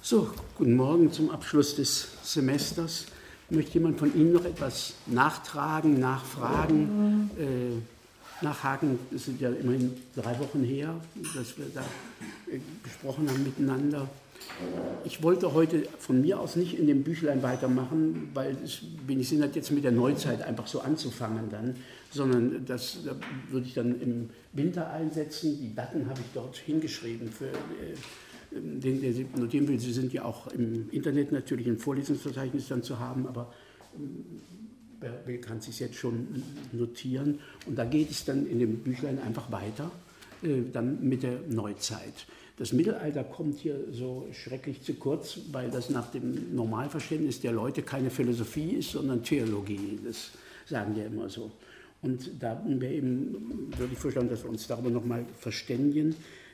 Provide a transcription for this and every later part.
So, guten Morgen zum Abschluss des Semesters. Möchte jemand von Ihnen noch etwas nachtragen, nachfragen, nachhaken? Es sind ja immerhin 3 Wochen her, dass wir da gesprochen haben miteinander. Ich wollte heute von mir aus nicht in dem Büchlein weitermachen, weil es wenig Sinn hat, jetzt mit der Neuzeit einfach so anzufangen dann, sondern da würde ich dann im Winter einsetzen. Die Daten habe ich dort hingeschrieben für den Sie notieren will. Sie sind ja auch im Internet natürlich im Vorlesungsverzeichnis dann zu haben, aber wer will, kann es sich jetzt schon notieren. Und da geht es dann in dem Büchlein einfach weiter, dann mit der Neuzeit. Das Mittelalter kommt hier so schrecklich zu kurz, weil das nach dem Normalverständnis der Leute keine Philosophie ist, sondern Theologie. Das sagen die ja immer so. Und da würde ich vorschlagen, dass wir uns darüber nochmal verständigen,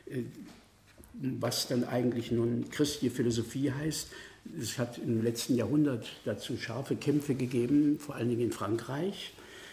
was dann eigentlich nun christliche Philosophie heißt. Es hat im letzten Jahrhundert dazu scharfe Kämpfe gegeben, vor allen Dingen in Frankreich,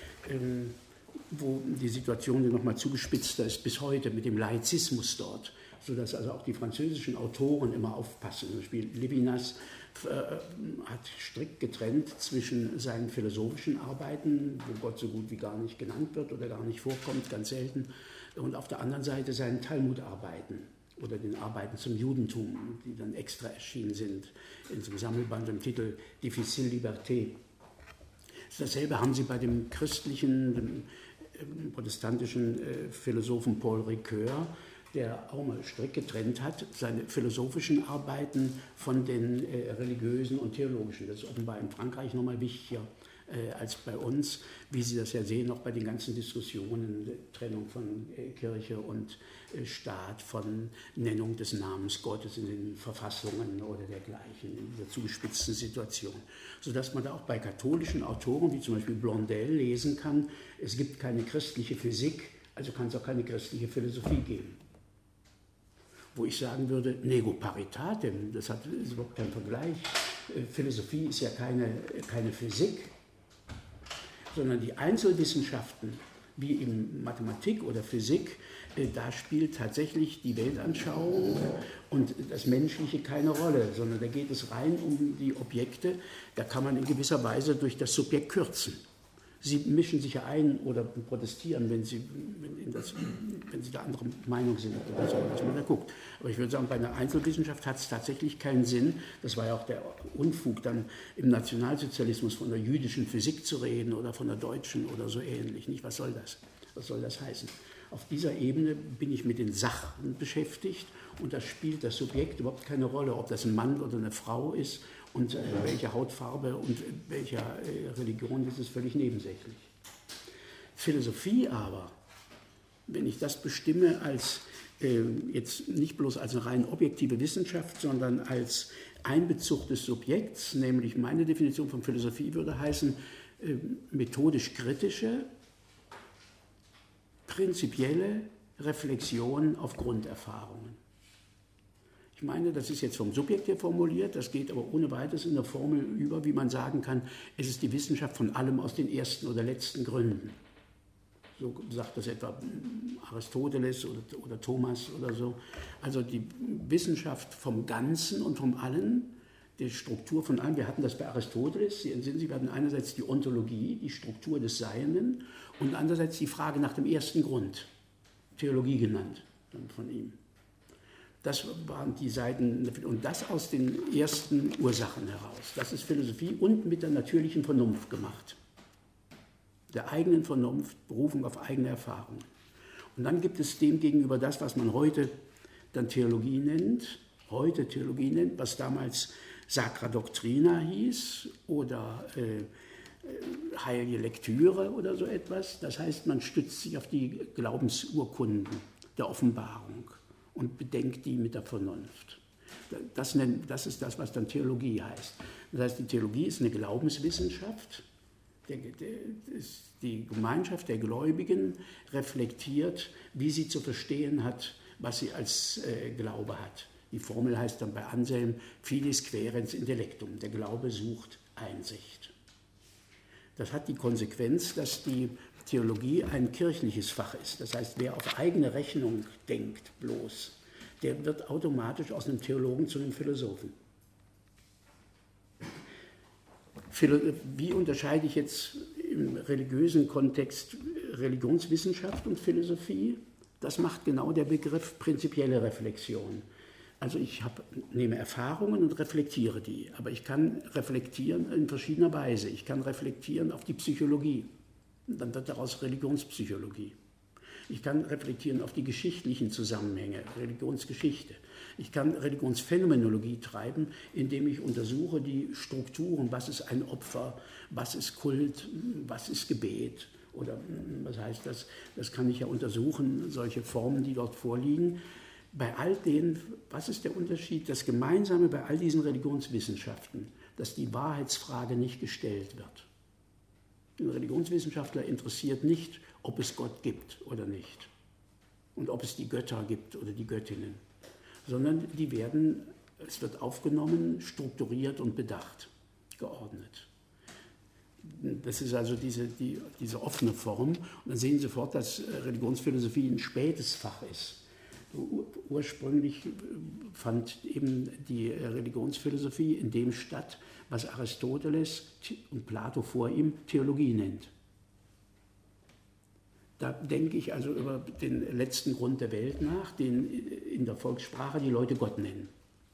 wo die Situation nochmal zugespitzter ist bis heute mit dem Laizismus dort, sodass also auch die französischen Autoren immer aufpassen. Zum Beispiel Levinas hat strikt getrennt zwischen seinen philosophischen Arbeiten, wo Gott so gut wie gar nicht genannt wird oder gar nicht vorkommt, ganz selten, und auf der anderen Seite seinen Talmudarbeiten oder den Arbeiten zum Judentum, die dann extra erschienen sind in so einem Sammelband im Titel Difficile Liberté. Dasselbe haben sie bei dem christlichen, dem protestantischen Philosophen Paul Ricoeur, der auch mal strikt getrennt hat, seine philosophischen Arbeiten von den religiösen und theologischen. Das ist offenbar in Frankreich nochmal wichtiger als bei uns, wie Sie das ja sehen, auch bei den ganzen Diskussionen, Trennung von Kirche und Staat, von Nennung des Namens Gottes in den Verfassungen oder dergleichen, in dieser zugespitzten Situation. Sodass man da auch bei katholischen Autoren, wie zum Beispiel Blondel, lesen kann, es gibt keine christliche Physik, also kann es auch keine christliche Philosophie geben. Wo ich sagen würde, nego paritatem, das ist überhaupt kein Vergleich. Philosophie ist ja keine Physik, sondern die Einzelwissenschaften, wie in Mathematik oder Physik, da spielt tatsächlich die Weltanschauung und das Menschliche keine Rolle, sondern da geht es rein um die Objekte, da kann man in gewisser Weise durch das Subjekt kürzen. Sie mischen sich ja ein oder protestieren, wenn Sie da anderer Meinung sind, oder so, dass man da guckt. Aber ich würde sagen, bei einer Einzelwissenschaft hat es tatsächlich keinen Sinn. Das war ja auch der Unfug, dann im Nationalsozialismus von der jüdischen Physik zu reden oder von der deutschen oder so ähnlich. Nicht? Was soll das? Was soll das heißen? Auf dieser Ebene bin ich mit den Sachen beschäftigt und da spielt das Subjekt überhaupt keine Rolle, ob das ein Mann oder eine Frau ist. Und welche Hautfarbe und welcher Religion, das ist völlig nebensächlich. Philosophie aber, wenn ich das bestimme als jetzt nicht bloß als eine rein objektive Wissenschaft, sondern als Einbezug des Subjekts, nämlich meine Definition von Philosophie würde heißen, methodisch-kritische, prinzipielle Reflexion auf Grunderfahrungen. Ich meine, das ist jetzt vom Subjekt her formuliert, das geht aber ohne weiteres in der Formel über, wie man sagen kann, es ist die Wissenschaft von allem aus den ersten oder letzten Gründen. So sagt das etwa Aristoteles oder Thomas oder so. Also die Wissenschaft vom Ganzen und vom Allen, die Struktur von allem. Wir hatten das bei Aristoteles, Sie entsinnen sich, wir hatten einerseits die Ontologie, die Struktur des Seienden und andererseits die Frage nach dem ersten Grund, Theologie genannt dann von ihm. Das waren die Seiten, und das aus den ersten Ursachen heraus. Das ist Philosophie und mit der natürlichen Vernunft gemacht. Der eigenen Vernunft, Berufung auf eigene Erfahrungen. Und dann gibt es dem gegenüber das, was man heute dann Theologie nennt, was damals Sacra Doctrina hieß oder heilige Lektüre oder so etwas. Das heißt, man stützt sich auf die Glaubensurkunden der Offenbarung und bedenkt die mit der Vernunft. Das ist das, was dann Theologie heißt. Das heißt, die Theologie ist eine Glaubenswissenschaft. Die Gemeinschaft der Gläubigen reflektiert, wie sie zu verstehen hat, was sie als Glaube hat. Die Formel heißt dann bei Anselm, fides quaerens intellectum, der Glaube sucht Einsicht. Das hat die Konsequenz, dass die Theologie ein kirchliches Fach ist. Das heißt, wer auf eigene Rechnung denkt bloß, der wird automatisch aus einem Theologen zu einem Philosophen. Wie unterscheide ich jetzt im religiösen Kontext Religionswissenschaft und Philosophie? Das macht genau der Begriff prinzipielle Reflexion. Also ich nehme Erfahrungen und reflektiere die, aber ich kann reflektieren in verschiedener Weise. Ich kann reflektieren auf die Psychologie, dann wird daraus Religionspsychologie. Ich kann reflektieren auf die geschichtlichen Zusammenhänge, Religionsgeschichte. Ich kann Religionsphänomenologie treiben, indem ich untersuche die Strukturen, was ist ein Opfer, was ist Kult, was ist Gebet. Oder was heißt das? Das kann ich ja untersuchen, solche Formen, die dort vorliegen. Bei all denen, was ist der Unterschied? Das Gemeinsame bei all diesen Religionswissenschaften, dass die Wahrheitsfrage nicht gestellt wird. Den Religionswissenschaftler interessiert nicht, ob es Gott gibt oder nicht und ob es die Götter gibt oder die Göttinnen, sondern es wird aufgenommen, strukturiert und bedacht, geordnet. Das ist also diese offene Form. Und dann sehen Sie sofort, dass Religionsphilosophie ein spätes Fach ist. Ursprünglich fand eben die Religionsphilosophie in dem statt, was Aristoteles und Plato vor ihm Theologie nennt. Da denke ich also über den letzten Grund der Welt nach, den in der Volkssprache die Leute Gott nennen.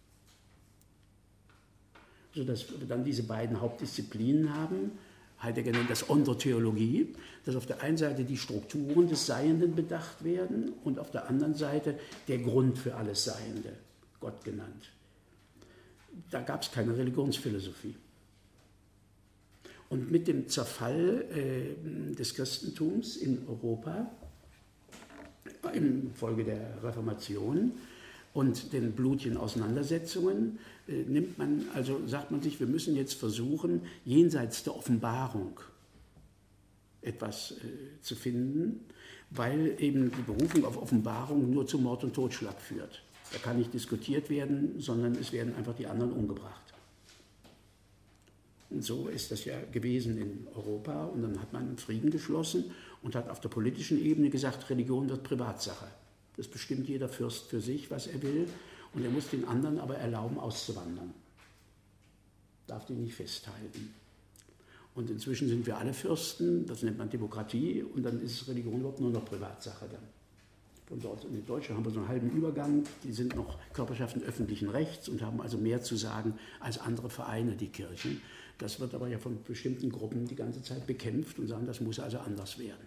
Sodass wir dann diese beiden Hauptdisziplinen haben. Heidegger nennt das Ontotheologie, dass auf der einen Seite die Strukturen des Seienden bedacht werden und auf der anderen Seite der Grund für alles Seiende, Gott genannt. Da gab es keine Religionsphilosophie. Und mit dem Zerfall des Christentums in Europa, infolge der Reformation und den blutigen Auseinandersetzungen, sagt man sich, wir müssen jetzt versuchen, jenseits der Offenbarung etwas zu finden, weil eben die Berufung auf Offenbarung nur zu Mord und Totschlag führt. Da kann nicht diskutiert werden, sondern es werden einfach die anderen umgebracht. Und so ist das ja gewesen in Europa. Und dann hat man Frieden geschlossen und hat auf der politischen Ebene gesagt, Religion wird Privatsache. Das bestimmt jeder Fürst für sich, was er will. Und er muss den anderen aber erlauben, auszuwandern. Darf die nicht festhalten. Und inzwischen sind wir alle Fürsten, das nennt man Demokratie, und dann ist Religion überhaupt nur noch Privatsache dann. Von dort in Deutschland haben wir so einen halben Übergang, die sind noch Körperschaften öffentlichen Rechts und haben also mehr zu sagen als andere Vereine, die Kirchen. Das wird aber ja von bestimmten Gruppen die ganze Zeit bekämpft und sagen, das muss also anders werden.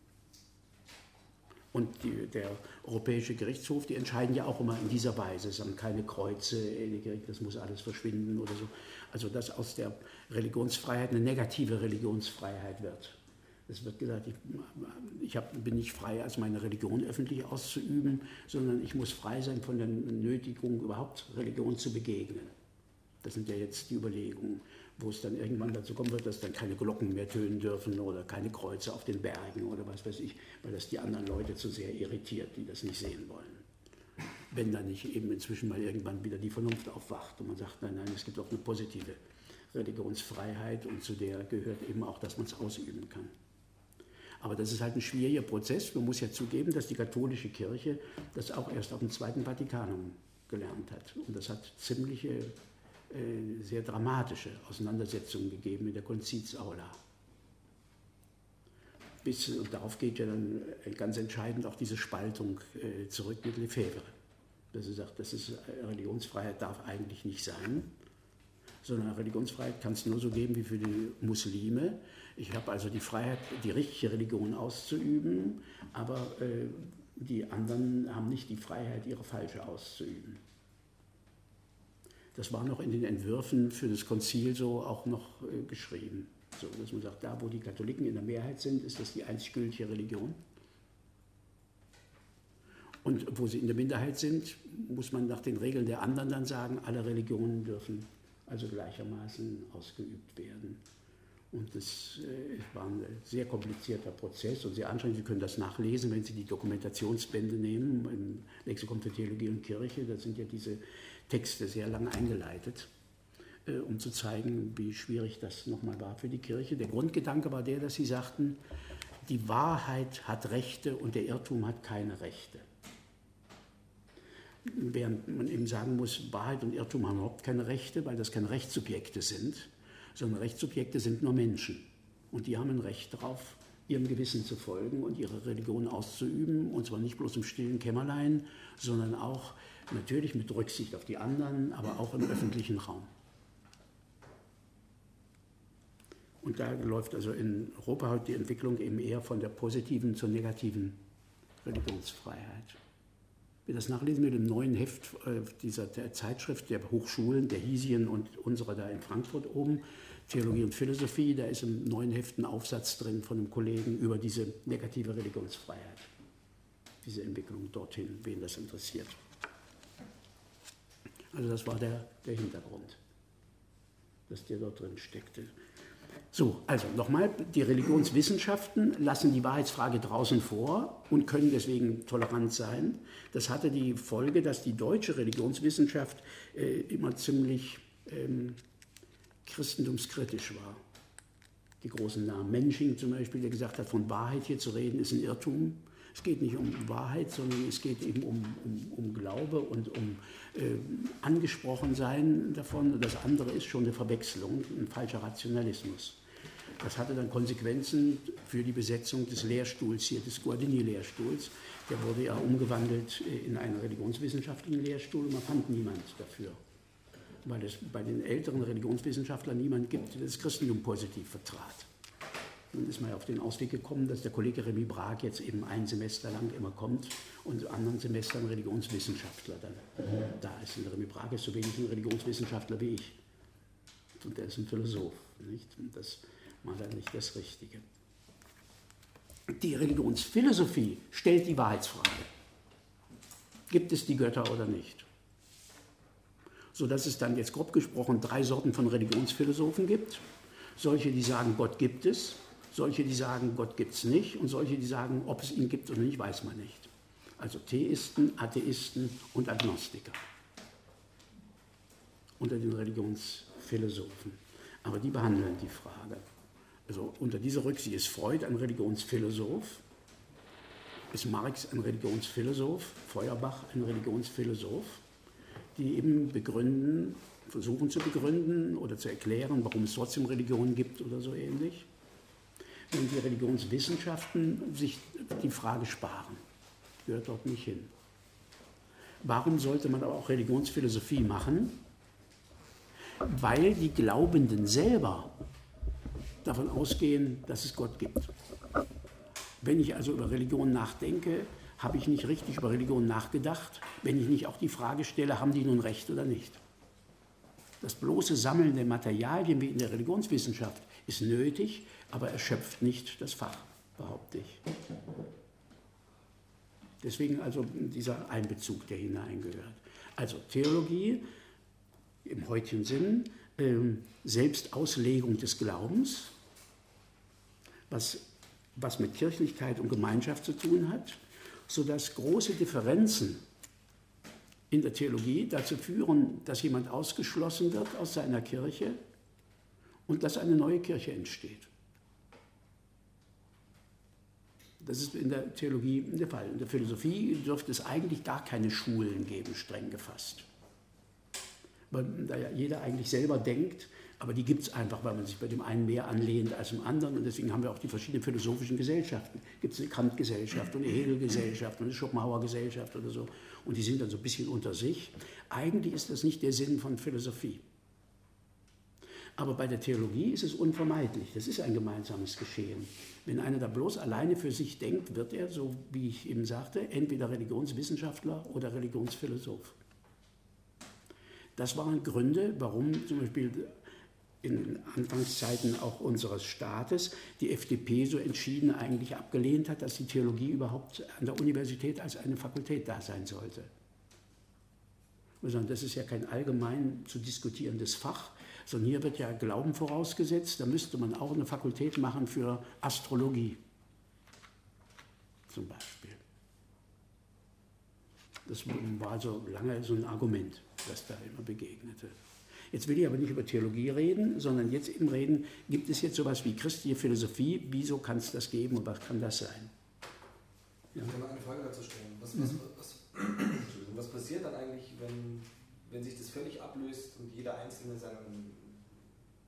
Und der Europäische Gerichtshof, die entscheiden ja auch immer in dieser Weise, sagen keine Kreuze, das muss alles verschwinden oder so. Also dass aus der Religionsfreiheit eine negative Religionsfreiheit wird. Es wird gesagt, ich bin nicht frei, als meine Religion öffentlich auszuüben, sondern ich muss frei sein von der Nötigung, überhaupt Religion zu begegnen. Das sind ja jetzt die Überlegungen, wo es dann irgendwann dazu kommen wird, dass dann keine Glocken mehr tönen dürfen oder keine Kreuze auf den Bergen oder was weiß ich, weil das die anderen Leute zu sehr irritiert, die das nicht sehen wollen. Wenn dann nicht eben inzwischen mal irgendwann wieder die Vernunft aufwacht und man sagt, nein, es gibt auch eine positive Religionsfreiheit und zu der gehört eben auch, dass man es ausüben kann. Aber das ist halt ein schwieriger Prozess. Man muss ja zugeben, dass die katholische Kirche das auch erst auf dem Zweiten Vatikanum gelernt hat. Und das hat ziemliche, sehr dramatische Auseinandersetzungen gegeben in der Konzilsaula. Und darauf geht ja dann ganz entscheidend auch diese Spaltung zurück mit Lefebvre. Dass er sagt, Religionsfreiheit darf eigentlich nicht sein, sondern Religionsfreiheit kann es nur so geben wie für die Muslime. Ich habe also die Freiheit, die richtige Religion auszuüben, aber die anderen haben nicht die Freiheit, ihre falsche auszuüben. Das war noch in den Entwürfen für das Konzil so auch noch geschrieben. So, dass man sagt, da wo die Katholiken in der Mehrheit sind, ist das die einzig gültige Religion. Und wo sie in der Minderheit sind, muss man nach den Regeln der anderen dann sagen, alle Religionen dürfen also gleichermaßen ausgeübt werden. Und das war ein sehr komplizierter Prozess und sehr anstrengend. Sie können das nachlesen, wenn Sie die Dokumentationsbände nehmen, im Lexikon für Theologie und Kirche, da sind ja diese Texte sehr lang eingeleitet, um zu zeigen, wie schwierig das nochmal war für die Kirche. Der Grundgedanke war der, dass sie sagten, die Wahrheit hat Rechte und der Irrtum hat keine Rechte. Während man eben sagen muss, Wahrheit und Irrtum haben überhaupt keine Rechte, weil das keine Rechtssubjekte sind, sondern Rechtssubjekte sind nur Menschen. Und die haben ein Recht darauf, ihrem Gewissen zu folgen und ihre Religion auszuüben, und zwar nicht bloß im stillen Kämmerlein, sondern auch natürlich mit Rücksicht auf die anderen, aber auch im öffentlichen Raum. Und da läuft also in Europa heute die Entwicklung eben eher von der positiven zur negativen Religionsfreiheit. Wer das nachlesen will, im neuen Heft der Zeitschrift der Hochschulen, der Hiesien und unserer da in Frankfurt oben, Theologie und Philosophie, da ist im neuen Heft ein Aufsatz drin von einem Kollegen über diese negative Religionsfreiheit, diese Entwicklung dorthin, wen das interessiert. Also das war der Hintergrund, dass der dort drin steckte. So, also nochmal, die Religionswissenschaften lassen die Wahrheitsfrage draußen vor und können deswegen tolerant sein. Das hatte die Folge, dass die deutsche Religionswissenschaft immer ziemlich christentumskritisch war. Die großen Namen, Mensching zum Beispiel, der gesagt hat, von Wahrheit hier zu reden, ist ein Irrtum. Es geht nicht um Wahrheit, sondern es geht eben um Glaube und um Angesprochensein davon. Und das andere ist schon eine Verwechslung, ein falscher Rationalismus. Das hatte dann Konsequenzen für die Besetzung des Lehrstuhls hier, des Guardini-Lehrstuhls. Der wurde ja umgewandelt in einen religionswissenschaftlichen Lehrstuhl und man fand niemand dafür. Weil es bei den älteren Religionswissenschaftlern niemand gibt, der das Christentum positiv vertrat. Dann ist man ja auf den Ausweg gekommen, dass der Kollege Remy Brag jetzt eben ein Semester lang immer kommt und in anderen Semestern ein Religionswissenschaftler dann da ist. Und der Remy Brag ist so wenig ein Religionswissenschaftler wie ich. Und der ist ein Philosoph. Nicht? Und das war dann nicht das Richtige. Die Religionsphilosophie stellt die Wahrheitsfrage. Gibt es die Götter oder nicht? Sodass es dann jetzt grob gesprochen 3 Sorten von Religionsphilosophen gibt. Solche, die sagen, Gott gibt es. Solche, die sagen, Gott gibt es nicht. Und solche, die sagen, ob es ihn gibt oder nicht, weiß man nicht. Also Theisten, Atheisten und Agnostiker unter den Religionsphilosophen. Aber die behandeln die Frage. Also unter dieser Rücksicht ist Freud ein Religionsphilosoph, ist Marx ein Religionsphilosoph, Feuerbach ein Religionsphilosoph, die eben versuchen zu begründen oder zu erklären, warum es trotzdem Religionen gibt oder so ähnlich. Während die Religionswissenschaften sich die Frage sparen. Gehört dort nicht hin. Warum sollte man aber auch Religionsphilosophie machen? Weil die Glaubenden selber davon ausgehen, dass es Gott gibt. Wenn ich also über Religion nachdenke, habe ich nicht richtig über Religion nachgedacht, wenn ich nicht auch die Frage stelle, haben die nun recht oder nicht. Das bloße Sammeln der Materialien wie in der Religionswissenschaft ist nötig, aber erschöpft nicht das Fach, behaupte ich. Deswegen also dieser Einbezug, der hineingehört. Also Theologie im heutigen Sinn, Selbstauslegung des Glaubens, was mit Kirchlichkeit und Gemeinschaft zu tun hat, sodass große Differenzen in der Theologie dazu führen, dass jemand ausgeschlossen wird aus seiner Kirche und dass eine neue Kirche entsteht. Das ist in der Theologie der Fall. In der Philosophie dürfte es eigentlich gar keine Schulen geben, streng gefasst. Weil da ja jeder eigentlich selber denkt, aber die gibt es einfach, weil man sich bei dem einen mehr anlehnt als dem anderen. Und deswegen haben wir auch die verschiedenen philosophischen Gesellschaften. Gibt es eine Kant-Gesellschaft und eine Hegel-Gesellschaft und eine Schopenhauer-Gesellschaft oder so. Und die sind dann so ein bisschen unter sich. Eigentlich ist das nicht der Sinn von Philosophie. Aber bei der Theologie ist es unvermeidlich. Das ist ein gemeinsames Geschehen. Wenn einer da bloß alleine für sich denkt, wird er, so wie ich eben sagte, entweder Religionswissenschaftler oder Religionsphilosoph. Das waren Gründe, warum zum Beispiel in den Anfangszeiten auch unseres Staates die FDP so entschieden eigentlich abgelehnt hat, dass die Theologie überhaupt an der Universität als eine Fakultät da sein sollte. Das ist ja kein allgemein zu diskutierendes Fach, sondern hier wird ja Glauben vorausgesetzt. Da müsste man auch eine Fakultät machen für Astrologie zum Beispiel. Das war so lange so ein Argument, das da immer begegnete. Jetzt will ich aber nicht über Theologie reden, sondern jetzt eben reden, gibt es jetzt sowas wie christliche Philosophie? Wieso kann es das geben und was kann das sein? Ja. Ich kann mal eine Frage dazu stellen. Was passiert dann eigentlich, wenn sich das völlig ablöst und jeder Einzelne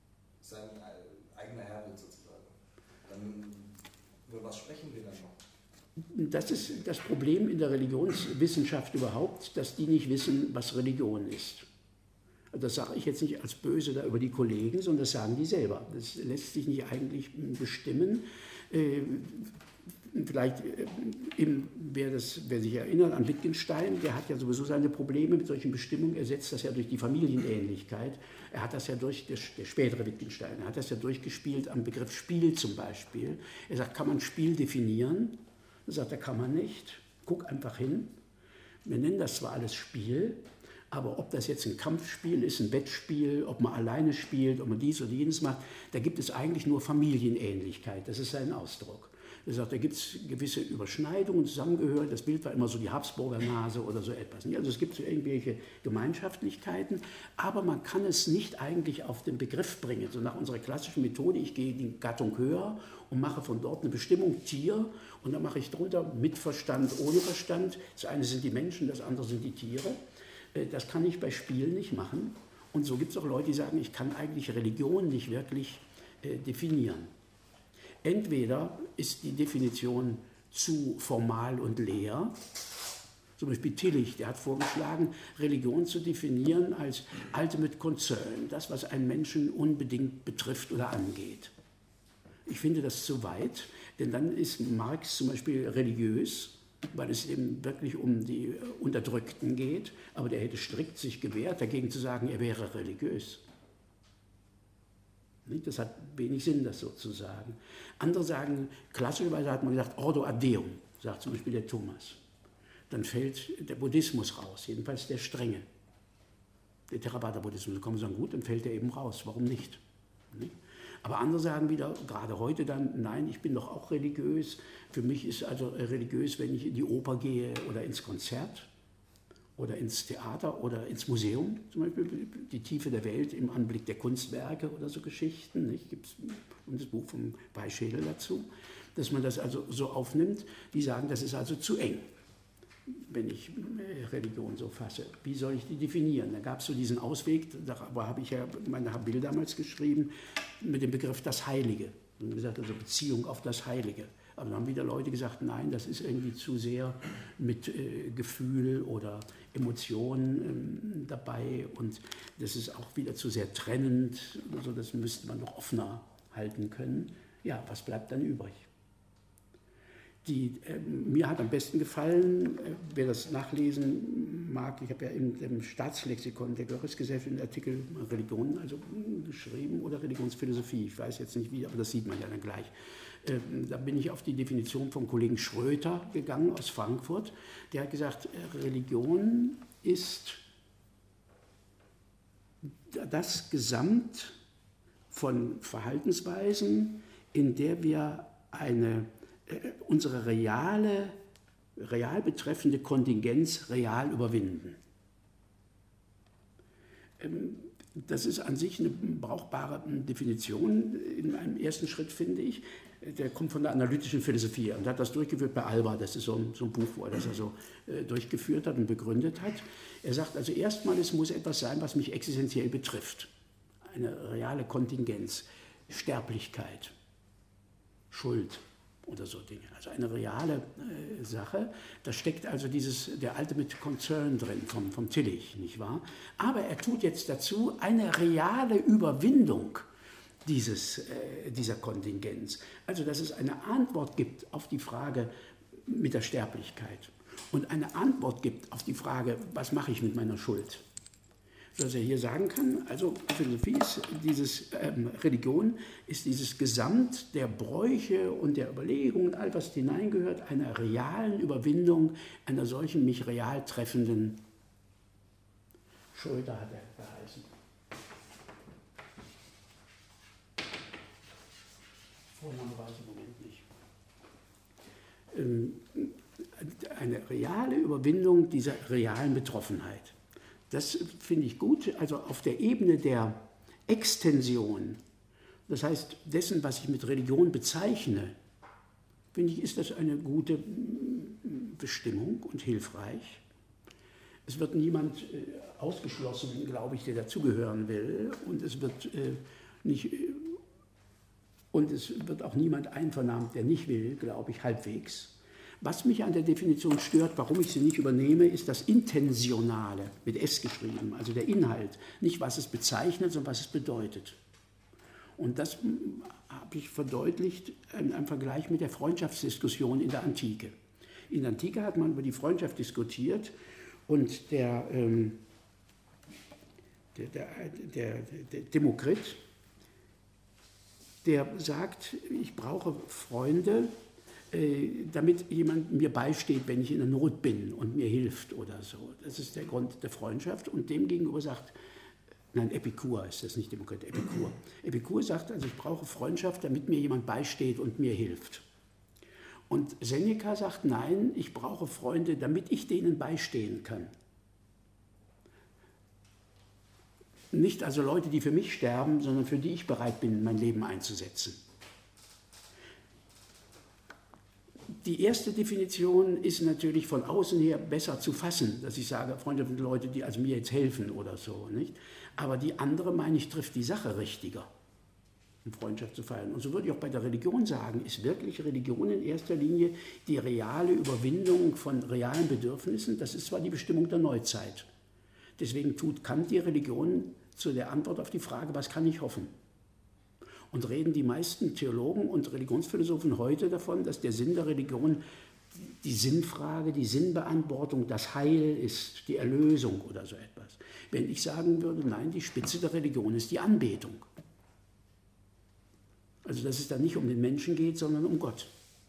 sein eigener Herr wird sozusagen. Dann, über was sprechen wir dann noch? Das ist das Problem in der Religionswissenschaft überhaupt, dass die nicht wissen, was Religion ist. Das sage ich jetzt nicht als böse da über die Kollegen, sondern das sagen die selber. Das lässt sich nicht eigentlich bestimmen. Vielleicht, wer sich erinnert an Wittgenstein, der hat ja sowieso seine Probleme mit solchen Bestimmungen. Er setzt das ja durch die Familienähnlichkeit. Er hat das ja der spätere Wittgenstein, er hat das ja durchgespielt am Begriff Spiel zum Beispiel. Er sagt, kann man Spiel definieren? Er sagt, da kann man nicht. Guck einfach hin. Wir nennen das zwar alles Spiel, aber ob das jetzt ein Kampfspiel ist, ein Wettspiel, ob man alleine spielt, ob man dies oder jenes macht, da gibt es eigentlich nur Familienähnlichkeit. Das ist sein Ausdruck. Er sagt, da gibt es gewisse Überschneidungen, Zusammengehörigkeit. Das Bild war immer so die Habsburger Nase oder so etwas. Also es gibt so irgendwelche Gemeinschaftlichkeiten, aber man kann es nicht eigentlich auf den Begriff bringen. So nach unserer klassischen Methode, ich gehe die Gattung höher und mache von dort eine Bestimmung Tier und dann mache ich drunter mit Verstand, ohne Verstand. Das eine sind die Menschen, das andere sind die Tiere. Das kann ich bei Spielen nicht machen. Und so gibt es auch Leute, die sagen, ich kann eigentlich Religion nicht wirklich definieren. Entweder ist die Definition zu formal und leer, zum Beispiel Tillich, der hat vorgeschlagen, Religion zu definieren als ultimate concern, das, was einen Menschen unbedingt betrifft oder angeht. Ich finde das zu weit, denn dann ist Marx zum Beispiel religiös, weil es eben wirklich um die Unterdrückten geht, aber der hätte strikt sich gewehrt, dagegen zu sagen, er wäre religiös. Das hat wenig Sinn, das so zu sagen. Andere sagen, klassischerweise hat man gesagt, Ordo ad Deum, sagt zum Beispiel der Thomas. Dann fällt der Buddhismus raus, jedenfalls der strenge. Der Theravada-Buddhismus, da kann man sagen, gut, dann fällt der eben raus, warum nicht? Aber andere sagen wieder, gerade heute dann, nein, ich bin doch auch religiös. Für mich ist also religiös, wenn ich in die Oper gehe oder ins Konzert oder ins Theater oder ins Museum, zum Beispiel die Tiefe der Welt im Anblick der Kunstwerke oder so Geschichten. Gibt es das Buch vom Beischädel dazu, dass man das also so aufnimmt. Die sagen, das ist also zu eng, wenn ich Religion so fasse. Wie soll ich die definieren? Da gab es so diesen Ausweg, darüber habe ich ja meine Habil damals geschrieben, mit dem Begriff das Heilige. Und gesagt, also Beziehung auf das Heilige. Aber dann haben wieder Leute gesagt, nein, das ist irgendwie zu sehr mit Gefühl oder Emotionen dabei und das ist auch wieder zu sehr trennend. Also das müsste man noch offener halten können. Ja, was bleibt dann übrig? Mir hat am besten gefallen, wer das nachlesen mag, ich habe ja im Staatslexikon der Görres-Gesellschaft einen Artikel Religion also geschrieben oder Religionsphilosophie, ich weiß jetzt nicht wie, aber das sieht man ja dann gleich. Da bin ich auf die Definition vom Kollegen Schröter gegangen aus Frankfurt. Der hat gesagt, Religion ist das Gesamt von Verhaltensweisen, in der wir unsere real betreffende Kontingenz real überwinden. Das ist an sich eine brauchbare Definition in einem ersten Schritt, finde ich. Der kommt von der analytischen Philosophie und hat das durchgeführt bei Alba. Das ist so ein Buch, wo er das also durchgeführt hat und begründet hat. Er sagt also erstmal, es muss etwas sein, was mich existenziell betrifft. Eine reale Kontingenz, Sterblichkeit, Schuld oder so Dinge. Also eine reale Sache. Da steckt also der ultimate concern drin vom Tillich, nicht wahr? Aber er tut jetzt dazu eine reale Überwindung dieser Kontingenz. Also dass es eine Antwort gibt auf die Frage mit der Sterblichkeit und eine Antwort gibt auf die Frage, was mache ich mit meiner Schuld? Dass er hier sagen kann, also Philosophie ist Religion ist dieses Gesamt der Bräuche und der Überlegungen, all was hineingehört, einer realen Überwindung einer solchen mich real treffenden Schuld, hat er geheißen. Vorname weiß ich im Moment nicht. Eine reale Überwindung dieser realen Betroffenheit. Das finde ich gut, also auf der Ebene der Extension, das heißt dessen, was ich mit Religion bezeichne, finde ich, ist das eine gute Bestimmung und hilfreich. Es wird niemand ausgeschlossen, glaube ich, der dazugehören will und es wird nicht Und es wird auch niemand einvernahmt, der nicht will, glaube ich, halbwegs. Was mich an der Definition stört, warum ich sie nicht übernehme, ist das Intentionale, mit S geschrieben, also der Inhalt. Nicht, was es bezeichnet, sondern was es bedeutet. Und das habe ich verdeutlicht im Vergleich mit der Freundschaftsdiskussion in der Antike. In der Antike hat man über die Freundschaft diskutiert und der Demokrit, der sagt, ich brauche Freunde, damit jemand mir beisteht, wenn ich in der Not bin und mir hilft oder so. Das ist der Grund der Freundschaft. Und demgegenüber sagt, nein, Epikur ist das, nicht Demokrit, Epikur. Epikur sagt also, ich brauche Freundschaft, damit mir jemand beisteht und mir hilft. Und Seneca sagt, nein, ich brauche Freunde, damit ich denen beistehen kann. Nicht also Leute, die für mich sterben, sondern für die ich bereit bin, mein Leben einzusetzen. Die erste Definition ist natürlich von außen her besser zu fassen, dass ich sage, Freunde sind Leute, die also mir jetzt helfen oder so. Nicht? Aber die andere, meine ich, trifft die Sache richtiger, um Freundschaft zu feiern. Und so würde ich auch bei der Religion sagen, ist wirklich Religion in erster Linie die reale Überwindung von realen Bedürfnissen. Das ist zwar die Bestimmung der Neuzeit. Deswegen tut Kant die Religion zu der Antwort auf die Frage, was kann ich hoffen? Und reden die meisten Theologen und Religionsphilosophen heute davon, dass der Sinn der Religion die Sinnfrage, die Sinnbeantwortung, das Heil ist, die Erlösung oder so etwas. Wenn ich sagen würde, nein, die Spitze der Religion ist die Anbetung. Also dass es da nicht um den Menschen geht, sondern um Gott.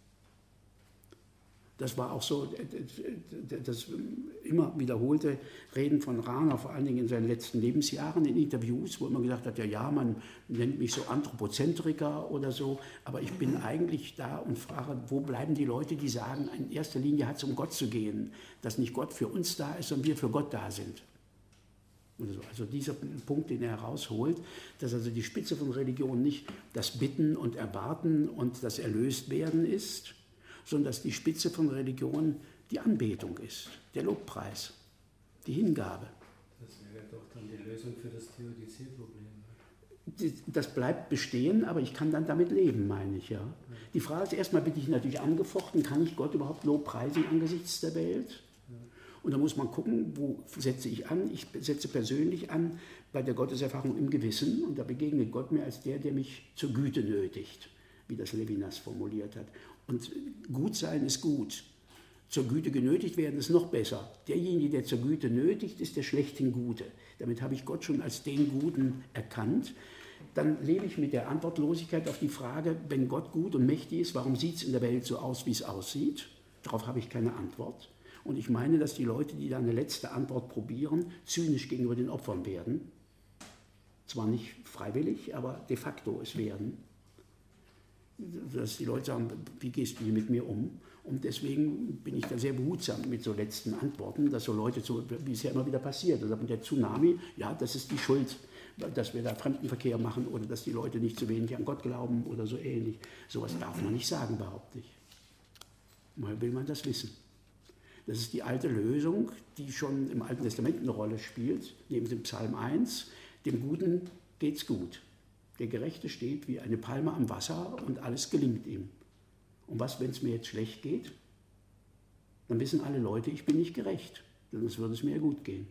Das war auch so das immer wiederholte Reden von Rahner, vor allen Dingen in seinen letzten Lebensjahren in Interviews, wo immer gesagt hat, ja, man nennt mich so Anthropozentriker oder so, aber ich bin eigentlich da und frage, wo bleiben die Leute, die sagen, in erster Linie hat es um Gott zu gehen, dass nicht Gott für uns da ist, sondern wir für Gott da sind. Also dieser Punkt, den er herausholt, dass also die Spitze von Religion nicht das Bitten und Erwarten und das Erlöstwerden ist, sondern dass die Spitze von Religion die Anbetung ist, der Lobpreis, die Hingabe. Das wäre doch dann die Lösung für das Theodizee-Problem. Das bleibt bestehen, aber ich kann dann damit leben, meine ich. Ja. Die Frage ist, erstmal bin ich natürlich angefochten, kann ich Gott überhaupt lobpreisen angesichts der Welt? Und da muss man gucken, wo setze ich an. Ich setze persönlich an bei der Gotteserfahrung im Gewissen und da begegnet Gott mir als der mich zur Güte nötigt, wie das Levinas formuliert hat. Und gut sein ist gut. Zur Güte genötigt werden ist noch besser. Derjenige, der zur Güte nötigt, ist der schlechthin Gute. Damit habe ich Gott schon als den Guten erkannt. Dann lebe ich mit der Antwortlosigkeit auf die Frage, wenn Gott gut und mächtig ist, warum sieht es in der Welt so aus, wie es aussieht? Darauf habe ich keine Antwort. Und ich meine, dass die Leute, die da eine letzte Antwort probieren, zynisch gegenüber den Opfern werden. Zwar nicht freiwillig, aber de facto es werden. Dass die Leute sagen, wie gehst du mit mir um? Und deswegen bin ich da sehr behutsam mit so letzten Antworten, dass so Leute, wie es ja immer wieder passiert, also der Tsunami, ja, das ist die Schuld, dass wir da Fremdenverkehr machen oder dass die Leute nicht zu wenig an Gott glauben oder so ähnlich. Sowas darf man nicht sagen, behaupte ich. Woher will man das wissen? Das ist die alte Lösung, die schon im Alten Testament eine Rolle spielt, neben dem Psalm 1, dem Guten geht's gut. Der Gerechte steht wie eine Palme am Wasser und alles gelingt ihm. Und was, wenn es mir jetzt schlecht geht? Dann wissen alle Leute, ich bin nicht gerecht, sonst würde es mir ja gut gehen.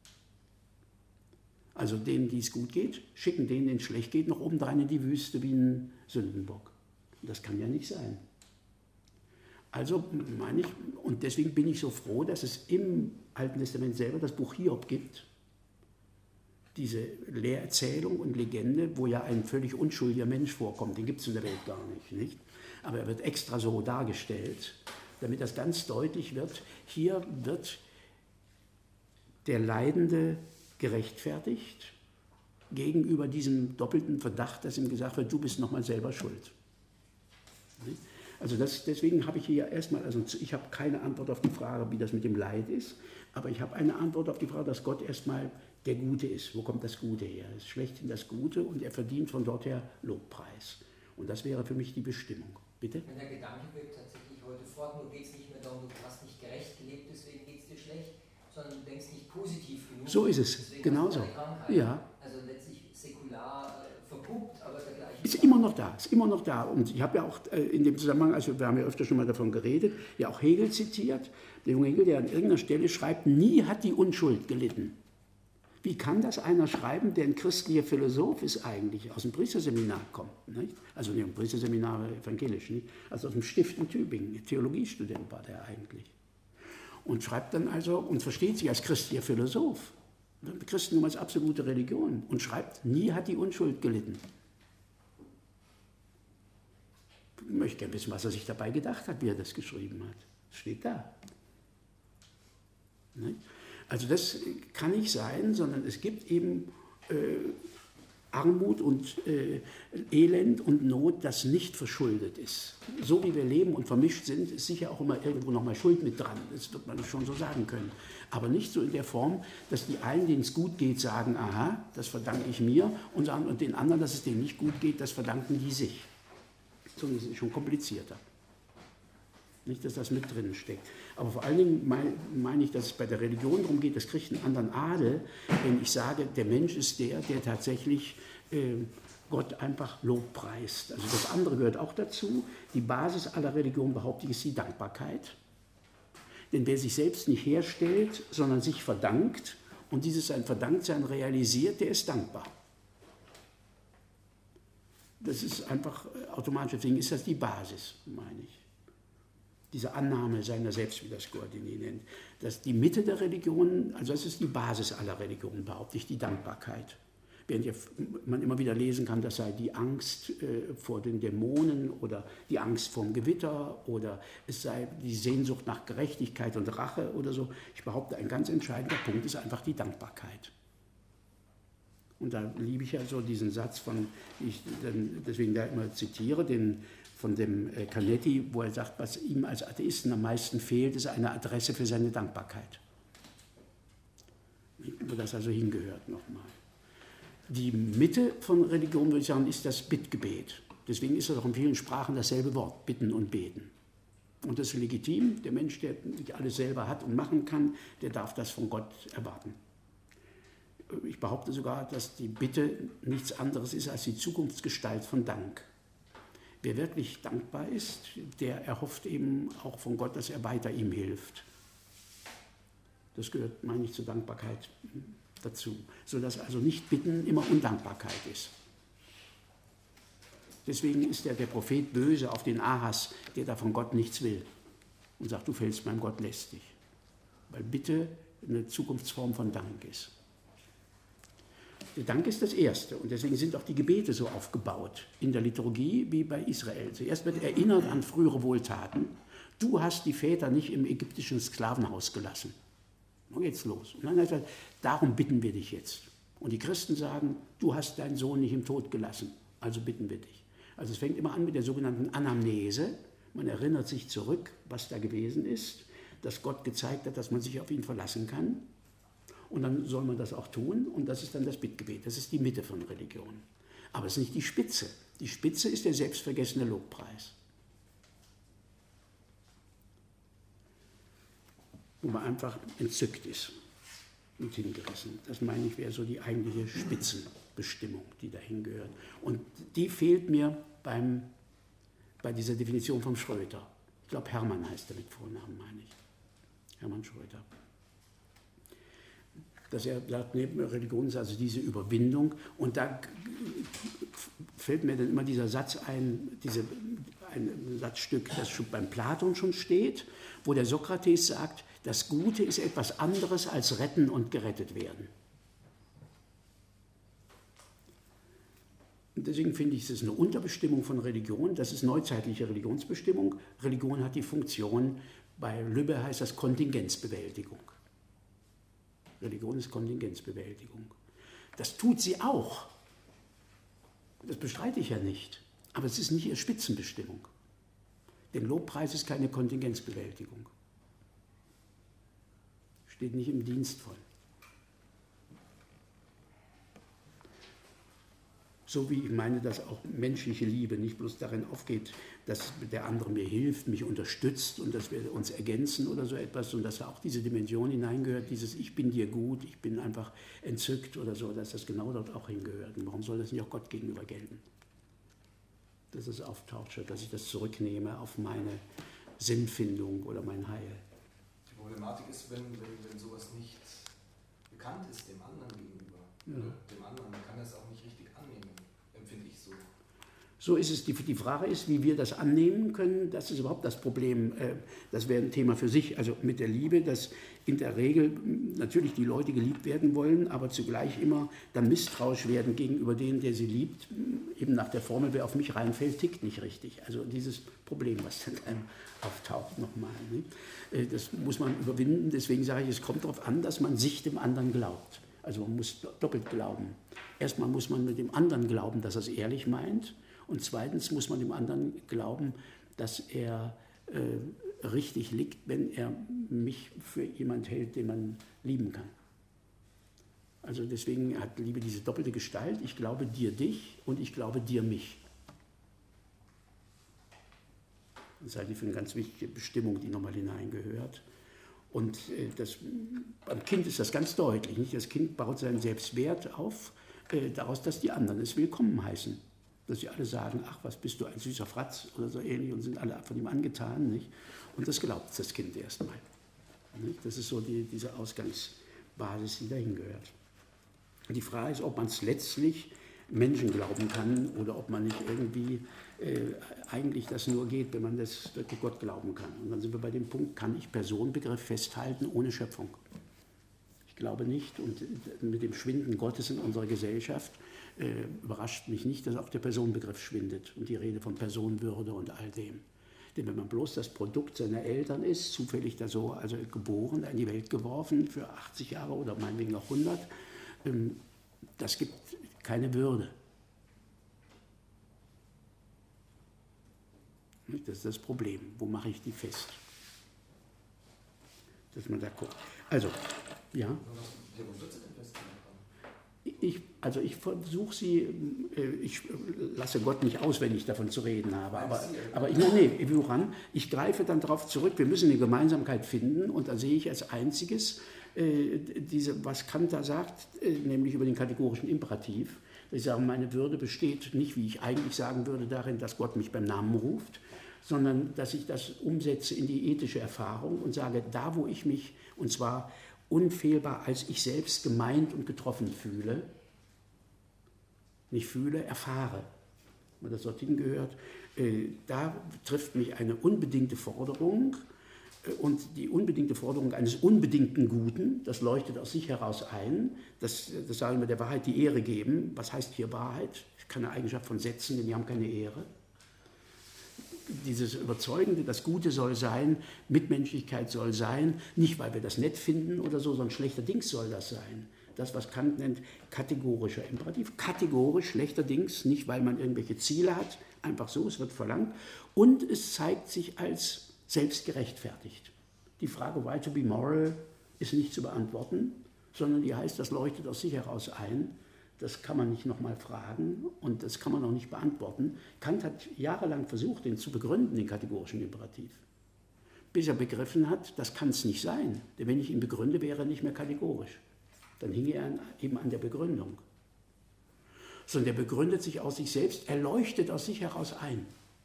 Also denen, die es gut geht, schicken denen, denen es schlecht geht, noch obendrein in die Wüste wie ein Sündenbock. Das kann ja nicht sein. Also meine ich, und deswegen bin ich so froh, dass es im Alten Testament selber das Buch Hiob gibt, diese Lehrerzählung und Legende, wo ja ein völlig unschuldiger Mensch vorkommt, den gibt es in der Welt gar nicht? Aber er wird extra so dargestellt, damit das ganz deutlich wird, hier wird der Leidende gerechtfertigt gegenüber diesem doppelten Verdacht, dass ihm gesagt wird, du bist nochmal selber schuld. Also deswegen habe ich hier erstmal, also ich habe keine Antwort auf die Frage, wie das mit dem Leid ist, aber ich habe eine Antwort auf die Frage, dass Gott erstmal der Gute ist. Wo kommt das Gute her? Es ist schlechthin das Gute und er verdient von dort her Lobpreis. Und das wäre für mich die Bestimmung. Bitte? Wenn der Gedanke wirkt tatsächlich heute fort, nur geht es nicht mehr darum, du hast nicht gerecht gelebt, deswegen geht es dir schlecht, sondern du denkst nicht positiv genug. So ist es, genauso. Ja. Ja. Also letztlich säkular verpuppt, aber der gleiche Ist immer noch da, ist immer noch da. Und ich habe ja auch in dem Zusammenhang, also wir haben ja öfter schon mal davon geredet, ja auch Hegel zitiert, der junge Hegel, der an irgendeiner Stelle schreibt, nie hat die Unschuld gelitten. Wie kann das einer schreiben, der ein christlicher Philosoph ist eigentlich, aus dem Priesterseminar kommt? Nicht? Also nicht im Priesterseminar evangelisch, nicht? Also aus dem Stift in Tübingen, Theologiestudent war der eigentlich. Und schreibt dann also und versteht sich als christlicher Philosoph, Christentum als absolute Religion und schreibt, nie hat die Unschuld gelitten. Ich möchte gerne wissen, was er sich dabei gedacht hat, wie er das geschrieben hat. Das steht da. Nicht? Also das kann nicht sein, sondern es gibt eben Armut und Elend und Not, das nicht verschuldet ist. So wie wir leben und vermischt sind, ist sicher auch immer irgendwo noch mal Schuld mit dran. Das wird man schon so sagen können. Aber nicht so in der Form, dass die einen, denen es gut geht, sagen, aha, das verdanke ich mir, und den anderen, dass es denen nicht gut geht, das verdanken die sich. Sondern es ist schon komplizierter. Nicht, dass das mit drin steckt. Aber vor allen Dingen meine ich, dass es bei der Religion darum geht, das kriegt einen anderen Adel, wenn ich sage, der Mensch ist der tatsächlich Gott einfach lobpreist. Also das andere gehört auch dazu. Die Basis aller Religion, behaupte ich, ist die Dankbarkeit. Denn wer sich selbst nicht herstellt, sondern sich verdankt und dieses sein Verdanktsein realisiert, der ist dankbar. Das ist einfach automatisch, deswegen ist das die Basis, meine ich. Diese Annahme seiner selbst, wie das Guardini nennt. Dass die Mitte der Religion, also das ist die Basis aller Religionen, behaupte ich, die Dankbarkeit. Während man immer wieder lesen kann, das sei die Angst vor den Dämonen oder die Angst vorm Gewitter oder es sei die Sehnsucht nach Gerechtigkeit und Rache oder so. Ich behaupte, ein ganz entscheidender Punkt ist einfach die Dankbarkeit. Und da liebe ich ja so diesen Satz deswegen da immer zitiere, von dem Canetti, wo er sagt, was ihm als Atheisten am meisten fehlt, ist eine Adresse für seine Dankbarkeit. Wo das also hingehört nochmal. Die Mitte von Religion, würde ich sagen, ist das Bittgebet. Deswegen ist das auch in vielen Sprachen dasselbe Wort, bitten und beten. Und das ist legitim. Der Mensch, der nicht alles selber hat und machen kann, der darf das von Gott erwarten. Ich behaupte sogar, dass die Bitte nichts anderes ist als die Zukunftsgestalt von Dank. Wer wirklich dankbar ist, der erhofft eben auch von Gott, dass er weiter ihm hilft. Das gehört, meine ich, zur Dankbarkeit dazu. Sodass also nicht Bitten immer Undankbarkeit ist. Deswegen ist der Prophet böse auf den Ahas, der da von Gott nichts will. Und sagt, du fällst meinem Gott lästig. Weil Bitte eine Zukunftsform von Dank ist. Der Dank ist das Erste und deswegen sind auch die Gebete so aufgebaut in der Liturgie wie bei Israel. Zuerst wird erinnert an frühere Wohltaten. Du hast die Väter nicht im ägyptischen Sklavenhaus gelassen. Nun geht's los. Und dann heißt es, darum bitten wir dich jetzt. Und die Christen sagen, du hast deinen Sohn nicht im Tod gelassen, also bitten wir dich. Also es fängt immer an mit der sogenannten Anamnese. Man erinnert sich zurück, was da gewesen ist, dass Gott gezeigt hat, dass man sich auf ihn verlassen kann. Und dann soll man das auch tun und das ist dann das Bittgebet. Das ist die Mitte von Religion. Aber es ist nicht die Spitze. Die Spitze ist der selbstvergessene Lobpreis. Wo man einfach entzückt ist und hingerissen. Das meine ich, wäre so die eigentliche Spitzenbestimmung, die dahin gehört. Und die fehlt mir bei dieser Definition vom Schröter. Ich glaube, Hermann heißt er mit Vornamen, meine ich. Hermann Schröter. Dass er sagt, Religion ist also diese Überwindung. Und da fällt mir dann immer dieser Satz ein Satzstück, das schon beim Platon schon steht, wo der Sokrates sagt, das Gute ist etwas anderes als retten und gerettet werden. Und deswegen finde ich, es ist eine Unterbestimmung von Religion, das ist neuzeitliche Religionsbestimmung. Religion hat die Funktion, bei Lübbe heißt das Kontingenzbewältigung. Religion ist Kontingenzbewältigung. Das tut sie auch. Das bestreite ich ja nicht. Aber es ist nicht ihre Spitzenbestimmung. Denn Lobpreis ist keine Kontingenzbewältigung. Steht nicht im Dienst von. So wie ich meine, dass auch menschliche Liebe nicht bloß darin aufgeht, dass der andere mir hilft, mich unterstützt und dass wir uns ergänzen oder so etwas, und dass da auch diese Dimension hineingehört, dieses Ich bin dir gut, ich bin einfach entzückt oder so, dass das genau dort auch hingehört. Und warum soll das nicht auch Gott gegenüber gelten? dass es auftaucht, statt dass ich das zurücknehme auf meine Sinnfindung oder mein Heil. Die Problematik ist, wenn sowas nicht bekannt ist dem anderen gegenüber, dem anderen, man kann das auch nicht richtig annehmen, empfinde ich so. So ist es. Die Frage ist, wie wir das annehmen können. Das ist überhaupt das Problem. Das wäre ein Thema für sich. Also mit der Liebe, dass in der Regel natürlich die Leute geliebt werden wollen, aber zugleich immer dann misstrauisch werden gegenüber denen, der sie liebt. Eben nach der Formel, wer auf mich reinfällt, tickt nicht richtig. Also dieses Problem, was dann auftaucht nochmal. Ne? Das muss man überwinden. Deswegen sage ich, es kommt darauf an, dass man sich dem anderen glaubt. Also man muss doppelt glauben. Erstmal muss man mit dem anderen glauben, dass er es ehrlich meint. Und zweitens muss man dem anderen glauben, dass er richtig liegt, wenn er mich für jemand hält, den man lieben kann. Also deswegen hat Liebe diese doppelte Gestalt. Ich glaube dir dich und ich glaube dir mich. Das halte ich für eine ganz wichtige Bestimmung, die nochmal hineingehört. Und beim Kind ist das ganz deutlich. Nicht? Das Kind baut seinen Selbstwert auf, daraus, dass die anderen es willkommen heißen. Dass sie alle sagen, ach, was bist du, ein süßer Fratz oder so ähnlich und sind alle von ihm angetan. Nicht? Und das glaubt das Kind erstmal. Das ist so diese Ausgangsbasis, die dahin gehört. Die Frage ist, ob man es letztlich Menschen glauben kann oder ob man nicht irgendwie eigentlich das nur geht, wenn man das wirklich Gott glauben kann. Und dann sind wir bei dem Punkt, kann ich Personenbegriff festhalten ohne Schöpfung? Ich glaube nicht. Und mit dem Schwinden Gottes in unserer Gesellschaft überrascht mich nicht, dass auch der Personenbegriff schwindet und die Rede von Personenwürde und all dem. Denn wenn man bloß das Produkt seiner Eltern ist, zufällig da so, also geboren, in die Welt geworfen für 80 Jahre oder meinetwegen noch 100, das gibt keine Würde. Das ist das Problem. Wo mache ich die fest? Dass man da guckt. Also, ja. Wo wird sie denn festgelegt? Ich versuche sie, ich lasse Gott nicht aus, wenn ich davon zu reden habe, aber ich greife dann darauf zurück, wir müssen eine Gemeinsamkeit finden und da sehe ich als einziges, was Kant da sagt, nämlich über den kategorischen Imperativ. Ich sage, meine Würde besteht nicht, wie ich eigentlich sagen würde, darin, dass Gott mich beim Namen ruft, sondern dass ich das umsetze in die ethische Erfahrung und sage, da wo ich mich, und zwar unfehlbar als ich selbst gemeint und getroffen fühle, nicht fühle, erfahre, weil das dorthin gehört, da trifft mich eine unbedingte Forderung und die unbedingte Forderung eines unbedingten Guten, das leuchtet aus sich heraus ein, das sagen wir der Wahrheit die Ehre geben. Was heißt hier Wahrheit? Keine Eigenschaft von Sätzen, denn die haben keine Ehre. Dieses Überzeugende, das Gute soll sein, Mitmenschlichkeit soll sein, nicht weil wir das nett finden oder so, sondern schlechterdings soll das sein. Das, was Kant nennt, kategorischer Imperativ. Kategorisch, schlechterdings, nicht weil man irgendwelche Ziele hat, einfach so, es wird verlangt. Und es zeigt sich als selbst gerechtfertigt. Die Frage, why to be moral, ist nicht zu beantworten, sondern die heißt, das leuchtet aus sich heraus ein. Das kann man nicht nochmal fragen und das kann man auch nicht beantworten. Kant hat jahrelang versucht, den zu begründen, den kategorischen Imperativ. Bis er begriffen hat, das kann es nicht sein. Denn wenn ich ihn begründe, wäre er nicht mehr kategorisch. Dann hinge er eben an der Begründung. Sondern der begründet sich aus sich selbst, er leuchtet aus sich heraus ein.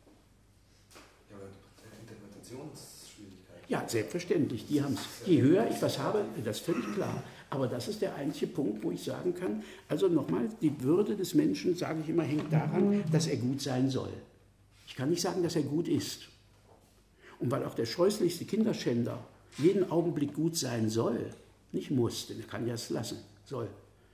Ja, aber Interpretationsschwierigkeiten. Ja, selbstverständlich, die haben es. Je höher ich was habe, das ist völlig klar. Aber das ist der einzige Punkt, wo ich sagen kann, also nochmal, die Würde des Menschen, sage ich immer, hängt daran, dass er gut sein soll. Ich kann nicht sagen, dass er gut ist. Und weil auch der scheußlichste Kinderschänder jeden Augenblick gut sein soll, nicht muss, denn er kann ja es lassen, soll,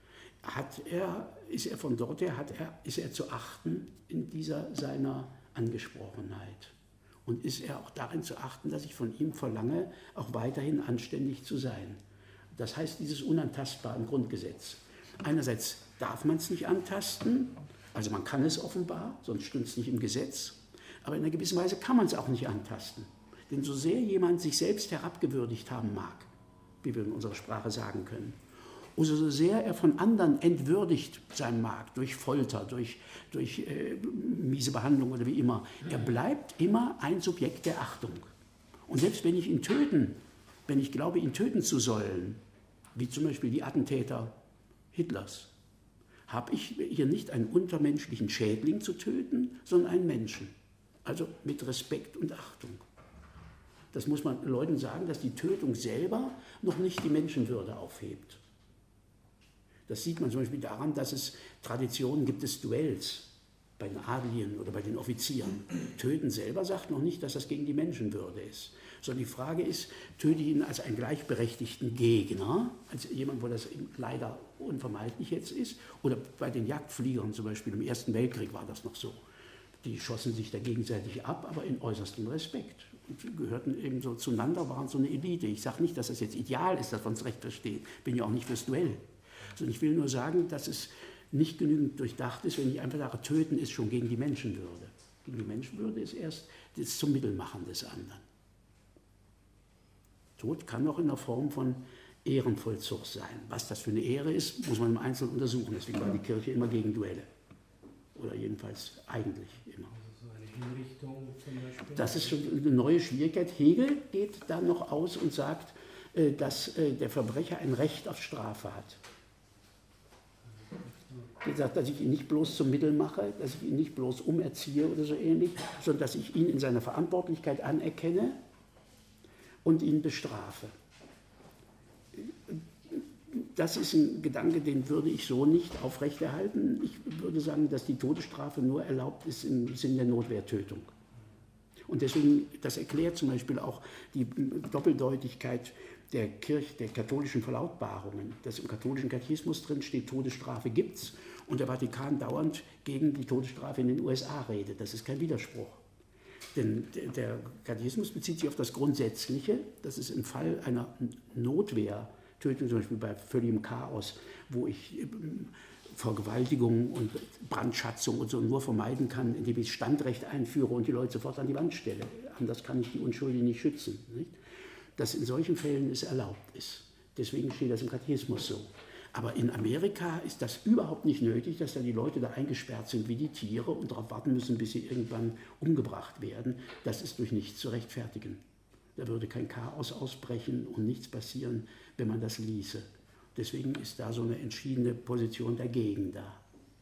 ist er von dort her, ist er zu achten in dieser seiner Angesprochenheit. Und ist er auch darin zu achten, dass ich von ihm verlange, auch weiterhin anständig zu sein. Das heißt, dieses Unantastbar im Grundgesetz. Einerseits darf man es nicht antasten, also man kann es offenbar, sonst stünde es nicht im Gesetz, aber in einer gewissen Weise kann man es auch nicht antasten. Denn so sehr jemand sich selbst herabgewürdigt haben mag, wie wir in unserer Sprache sagen können, oder so sehr er von anderen entwürdigt sein mag, durch Folter, durch miese Behandlung oder wie immer, er bleibt immer ein Subjekt der Achtung. Und selbst wenn ich glaube, ihn töten zu sollen, wie zum Beispiel die Attentäter Hitlers, habe ich hier nicht einen untermenschlichen Schädling zu töten, sondern einen Menschen. Also mit Respekt und Achtung. Das muss man Leuten sagen, dass die Tötung selber noch nicht die Menschenwürde aufhebt. Das sieht man zum Beispiel daran, dass es Traditionen gibt des Duells bei den Adligen oder bei den Offizieren. Töten selber sagt noch nicht, dass das gegen die Menschenwürde ist. Sondern die Frage ist, töte ich ihn als einen gleichberechtigten Gegner, als jemand, wo das leider unvermeidlich jetzt ist, oder bei den Jagdfliegern zum Beispiel im Ersten Weltkrieg war das noch so. Die schossen sich da gegenseitig ab, aber in äußerstem Respekt. Und gehörten eben so zueinander, waren so eine Elite. Ich sage nicht, dass das jetzt ideal ist, dass man es recht versteht. Bin ja auch nicht fürs Duell. Sondern ich will nur sagen, dass es nicht genügend durchdacht ist, wenn ich einfach sage, töten ist schon gegen die Menschenwürde. Gegen die Menschenwürde ist erst das zum Mittelmachen des anderen. Tod kann auch in der Form von Ehrenvollzug sein. Was das für eine Ehre ist, muss man im Einzelnen untersuchen. Deswegen war die Kirche immer gegen Duelle. Oder jedenfalls eigentlich immer. Also so eine Hinrichtung zum Beispiel? Das ist schon eine neue Schwierigkeit. Hegel geht da noch aus und sagt, dass der Verbrecher ein Recht auf Strafe hat. Er sagt, dass ich ihn nicht bloß zum Mittel mache, dass ich ihn nicht bloß umerziehe oder so ähnlich, sondern dass ich ihn in seiner Verantwortlichkeit anerkenne und ihn bestrafe. Das ist ein Gedanke, den würde ich so nicht aufrechterhalten. Ich würde sagen, dass die Todesstrafe nur erlaubt ist im Sinne der Notwehrtötung. Und deswegen, das erklärt zum Beispiel auch die Doppeldeutigkeit der katholischen Verlautbarungen. Dass im katholischen Katechismus drin steht, Todesstrafe gibt's, und der Vatikan dauernd gegen die Todesstrafe in den USA redet. Das ist kein Widerspruch. Denn der Katechismus bezieht sich auf das Grundsätzliche, dass es im Fall einer Notwehrtötung, zum Beispiel bei völligem Chaos, wo ich Vergewaltigung und Brandschatzung und so nur vermeiden kann, indem ich Standrecht einführe und die Leute sofort an die Wand stelle. Anders kann ich die Unschuldigen nicht schützen. Nicht? Dass in solchen Fällen es erlaubt ist. Deswegen steht das im Katechismus so. Aber in Amerika ist das überhaupt nicht nötig, dass da die Leute da eingesperrt sind wie die Tiere und darauf warten müssen, bis sie irgendwann umgebracht werden. Das ist durch nichts zu rechtfertigen. Da würde kein Chaos ausbrechen und nichts passieren, wenn man das ließe. Deswegen ist da so eine entschiedene Position dagegen da.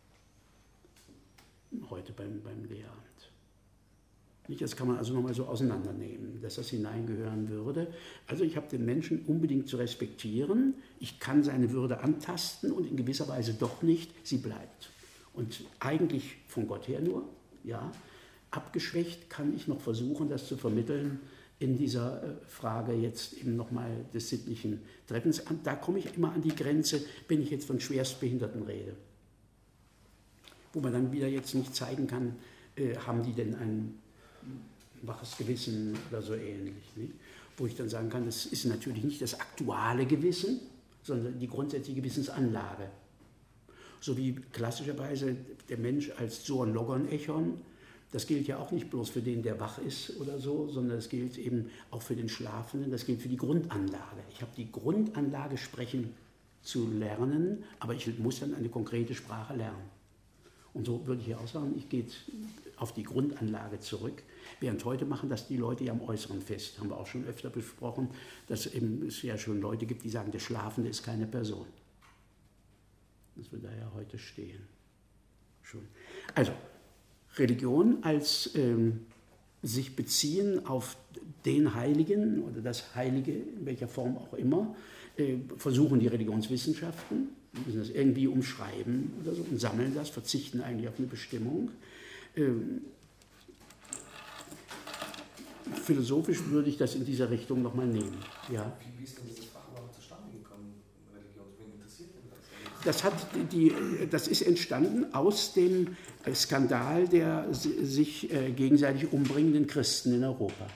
Heute beim Lehramt. Das kann man also nochmal so auseinandernehmen, dass das hineingehören würde. Also ich habe den Menschen unbedingt zu respektieren. Ich kann seine Würde antasten und in gewisser Weise doch nicht. Sie bleibt. Und eigentlich von Gott her nur, ja. Abgeschwächt kann ich noch versuchen, das zu vermitteln in dieser Frage jetzt eben nochmal des sittlichen Treffens. Da komme ich immer an die Grenze, wenn ich jetzt von Schwerstbehinderten rede. Wo man dann wieder jetzt nicht zeigen kann, haben die denn ein waches Gewissen oder so ähnlich. Nicht? Wo ich dann sagen kann, das ist natürlich nicht das aktuelle Gewissen, sondern die grundsätzliche Gewissensanlage. So wie klassischerweise der Mensch als Zoon Logon Echon, das gilt ja auch nicht bloß für den, der wach ist oder so, sondern das gilt eben auch für den Schlafenden, das gilt für die Grundanlage. Ich habe die Grundanlage, sprechen zu lernen, aber ich muss dann eine konkrete Sprache lernen. Und so würde ich hier auch sagen, ich gehe auf die Grundanlage zurück, während heute machen das die Leute ja am Äußeren fest. Haben wir auch schon öfter besprochen, dass es ja schon Leute gibt, die sagen, der Schlafende ist keine Person. Das wird da ja heute stehen. Schon. Also, Religion als sich beziehen auf den Heiligen oder das Heilige, in welcher Form auch immer, versuchen die Religionswissenschaften, müssen das irgendwie umschreiben oder so und sammeln das, verzichten eigentlich auf eine Bestimmung. Philosophisch würde ich das in dieser Richtung nochmal nehmen. Ja. Wie ist denn dieses Fach überhaupt zustande gekommen, Religion? Wen interessiert denn das? Das ist entstanden aus dem Skandal der sich gegenseitig umbringenden Christen in Europa.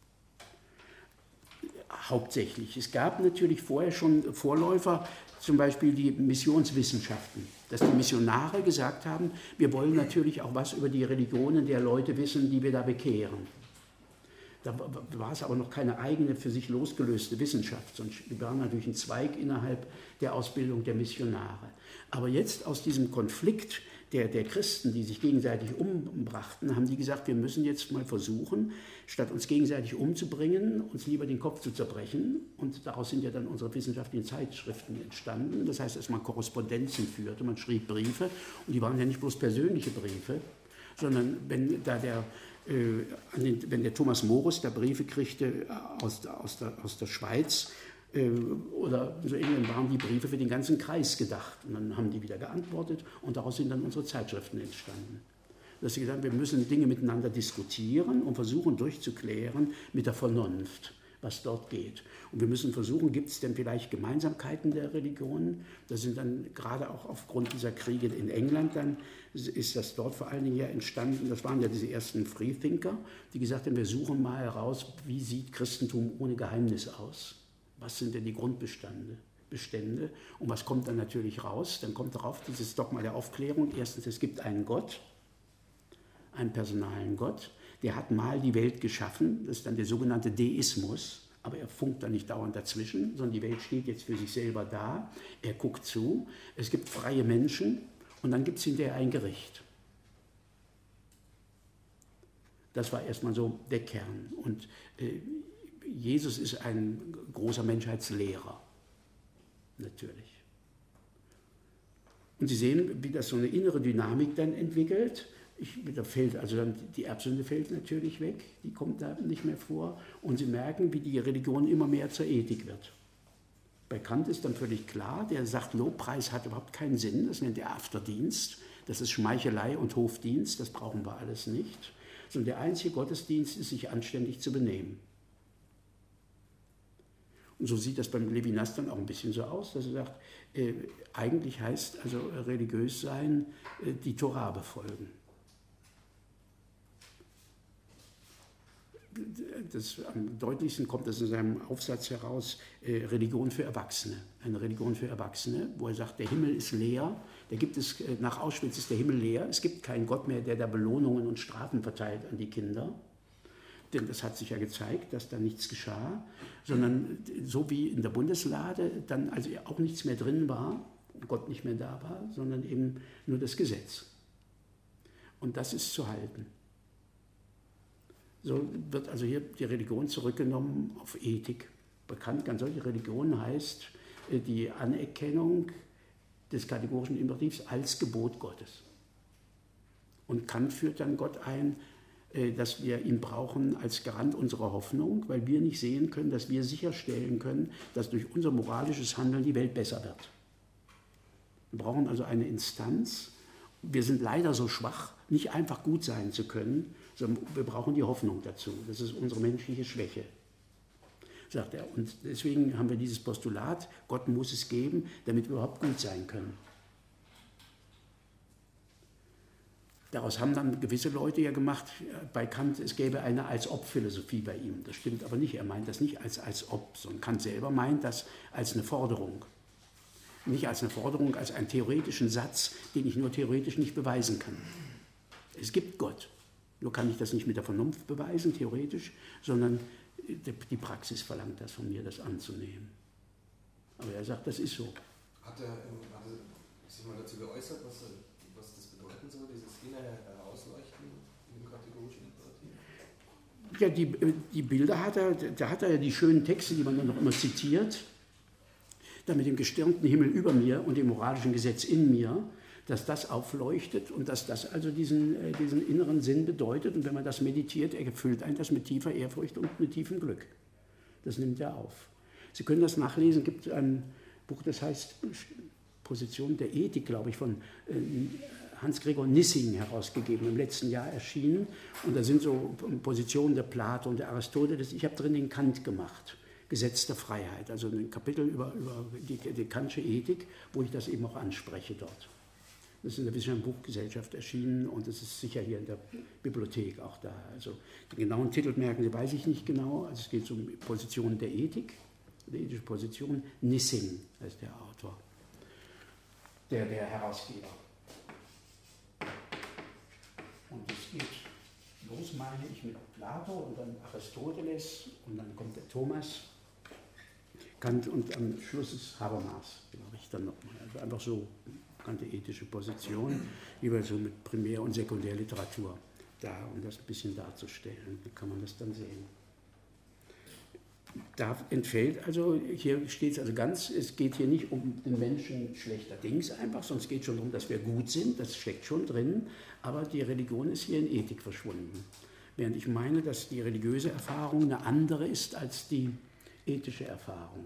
Hauptsächlich. Es gab natürlich vorher schon Vorläufer, zum Beispiel die Missionswissenschaften, dass die Missionare gesagt haben, wir wollen natürlich auch was über die Religionen der Leute wissen, die wir da bekehren. Da war es aber noch keine eigene, für sich losgelöste Wissenschaft, sondern wir waren natürlich ein Zweig innerhalb der Ausbildung der Missionare. Aber jetzt aus diesem Konflikt der Christen, die sich gegenseitig umbrachten, haben die gesagt, wir müssen jetzt mal versuchen, statt uns gegenseitig umzubringen, uns lieber den Kopf zu zerbrechen. Und daraus sind ja dann unsere wissenschaftlichen Zeitschriften entstanden. Das heißt, dass man Korrespondenzen führte, man schrieb Briefe. Und die waren ja nicht bloß persönliche Briefe, sondern wenn der Thomas Morus da Briefe kriegte aus der Schweiz, oder so irgendwie waren die Briefe für den ganzen Kreis gedacht. Und dann haben die wieder geantwortet und daraus sind dann unsere Zeitschriften entstanden. Dass sie gesagt haben, wir müssen Dinge miteinander diskutieren und versuchen durchzuklären mit der Vernunft, was dort geht. Und wir müssen versuchen, gibt es denn vielleicht Gemeinsamkeiten der Religionen? Das sind dann gerade auch aufgrund dieser Kriege in England, dann ist das dort vor allen Dingen ja entstanden. Das waren ja diese ersten Freethinker, die gesagt haben, wir suchen mal heraus, wie sieht Christentum ohne Geheimnis aus? Was sind denn die Grundbestände? Und was kommt dann natürlich raus? Dann kommt darauf dieses Dogma der Aufklärung. Erstens, es gibt einen Gott, einen personalen Gott, der hat mal die Welt geschaffen. Das ist dann der sogenannte Deismus. Aber er funkt da nicht dauernd dazwischen, sondern die Welt steht jetzt für sich selber da. Er guckt zu. Es gibt freie Menschen und dann gibt es hinterher ein Gericht. Das war erstmal so der Kern. Und Jesus ist ein großer Menschheitslehrer, natürlich. Und Sie sehen, wie das so eine innere Dynamik dann entwickelt. Da fällt also dann die Erbsünde fällt natürlich weg, die kommt da nicht mehr vor. Und Sie merken, wie die Religion immer mehr zur Ethik wird. Bei Kant ist dann völlig klar, der sagt, Lobpreis hat überhaupt keinen Sinn, das nennt er Afterdienst, das ist Schmeichelei und Hofdienst, das brauchen wir alles nicht. Sondern der einzige Gottesdienst ist, sich anständig zu benehmen. Und so sieht das beim Levinas dann auch ein bisschen so aus, dass er sagt, eigentlich heißt also religiös sein, die Tora befolgen. Am deutlichsten kommt das in seinem Aufsatz heraus, Religion für Erwachsene. Eine Religion für Erwachsene, wo er sagt, der Himmel ist leer, nach Auschwitz ist der Himmel leer, es gibt keinen Gott mehr, der da Belohnungen und Strafen verteilt an die Kinder. Denn das hat sich ja gezeigt, dass da nichts geschah, sondern so wie in der Bundeslade dann also auch nichts mehr drin war, Gott nicht mehr da war, sondern eben nur das Gesetz. Und das ist zu halten. So wird also hier die Religion zurückgenommen auf Ethik. Bekannt an solche Religionen heißt die Anerkennung des kategorischen Imperativs als Gebot Gottes. Und Kant führt dann Gott ein, dass wir ihn brauchen als Garant unserer Hoffnung, weil wir nicht sehen können, dass wir sicherstellen können, dass durch unser moralisches Handeln die Welt besser wird. Wir brauchen also eine Instanz. Wir sind leider so schwach, nicht einfach gut sein zu können, sondern wir brauchen die Hoffnung dazu. Das ist unsere menschliche Schwäche, sagt er. Und deswegen haben wir dieses Postulat, Gott muss es geben, damit wir überhaupt gut sein können. Daraus haben dann gewisse Leute ja gemacht, bei Kant, es gäbe eine Als-Ob-Philosophie bei ihm. Das stimmt aber nicht. Er meint das nicht als Ob, sondern Kant selber meint das als eine Forderung. Nicht als eine Forderung, als einen theoretischen Satz, den ich nur theoretisch nicht beweisen kann. Es gibt Gott. Nur kann ich das nicht mit der Vernunft beweisen, theoretisch, sondern die Praxis verlangt das von mir, das anzunehmen. Aber er sagt, das ist so. Hat er sich mal dazu geäußert, was das bedeuten soll, dieses innere Herausleuchten im kategorischen Imperativ? Ja, die Bilder hat er, da hat er ja die schönen Texte, die man dann noch immer zitiert, da mit dem gestirnten Himmel über mir und dem moralischen Gesetz in mir, dass das aufleuchtet und dass das also diesen inneren Sinn bedeutet. Und wenn man das meditiert, erfüllt einen das mit tiefer Ehrfurcht und mit tiefem Glück. Das nimmt er auf. Sie können das nachlesen, es gibt ein Buch, das heißt Position der Ethik, glaube ich, von Hans-Gregor Nissing herausgegeben, im letzten Jahr erschienen. Und da sind so Positionen der Plato und der Aristoteles. Ich habe drin den Kant gemacht. Gesetz der Freiheit, also ein Kapitel über die Kantsche Ethik, wo ich das eben auch anspreche dort. Das ist in der Wissenschaftlichen Buchgesellschaft erschienen und es ist sicher hier in der Bibliothek auch da. Also den genauen Titel merken Sie, weiß ich nicht genau. Also es geht um Positionen der Ethik, der ethische Position. Nissing heißt der Autor, der Herausgeber. Und es geht los, meine ich, mit Plato und dann Aristoteles und dann kommt der Thomas, Kant und am Schluss ist Habermas, glaube ich, dann nochmal. Also einfach so markante ethische Position, jeweils so mit Primär- und Sekundärliteratur da, um das ein bisschen darzustellen. Da kann man das dann sehen. Da entfällt also, hier steht es also ganz, es geht hier nicht um den Menschen schlechterdings einfach, sondern es geht schon darum, dass wir gut sind, das steckt schon drin, aber die Religion ist hier in Ethik verschwunden. Während ich meine, dass die religiöse Erfahrung eine andere ist als die ethische Erfahrung.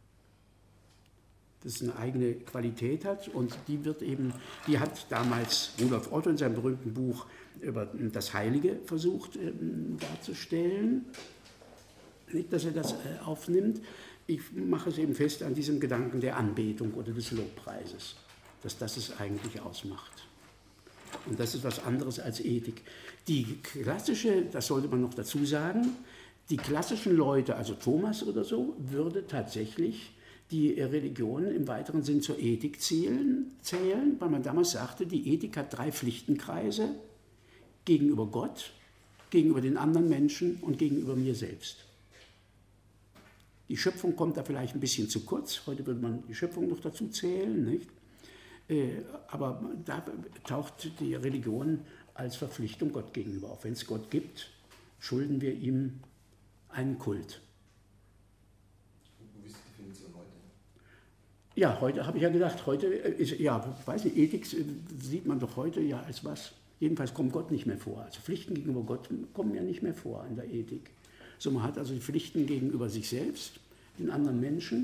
Dass es eine eigene Qualität hat und die hat damals Rudolf Otto in seinem berühmten Buch über das Heilige versucht darzustellen. Nicht, dass er das aufnimmt. Ich mache es eben fest an diesem Gedanken der Anbetung oder des Lobpreises, dass das es eigentlich ausmacht. Und das ist was anderes als Ethik. Die klassische, das sollte man noch dazu sagen, die klassischen Leute, also Thomas oder so, würde tatsächlich die Religion im weiteren Sinn zur Ethik zählen, weil man damals sagte, die Ethik hat 3 Pflichtenkreise gegenüber Gott, gegenüber den anderen Menschen und gegenüber mir selbst. Die Schöpfung kommt da vielleicht ein bisschen zu kurz. Heute würde man die Schöpfung noch dazu zählen, nicht? Aber da taucht die Religion als Verpflichtung Gott gegenüber auf. Wenn es Gott gibt, schulden wir ihm einen Kult. Wie ist die Definition heute? Ja, heute habe ich ja gedacht, heute ist, ja, weiß nicht, Ethik sieht man doch heute ja als was. Jedenfalls kommt Gott nicht mehr vor. Also Pflichten gegenüber Gott kommen ja nicht mehr vor in der Ethik. So, man hat also die Pflichten gegenüber sich selbst, den anderen Menschen,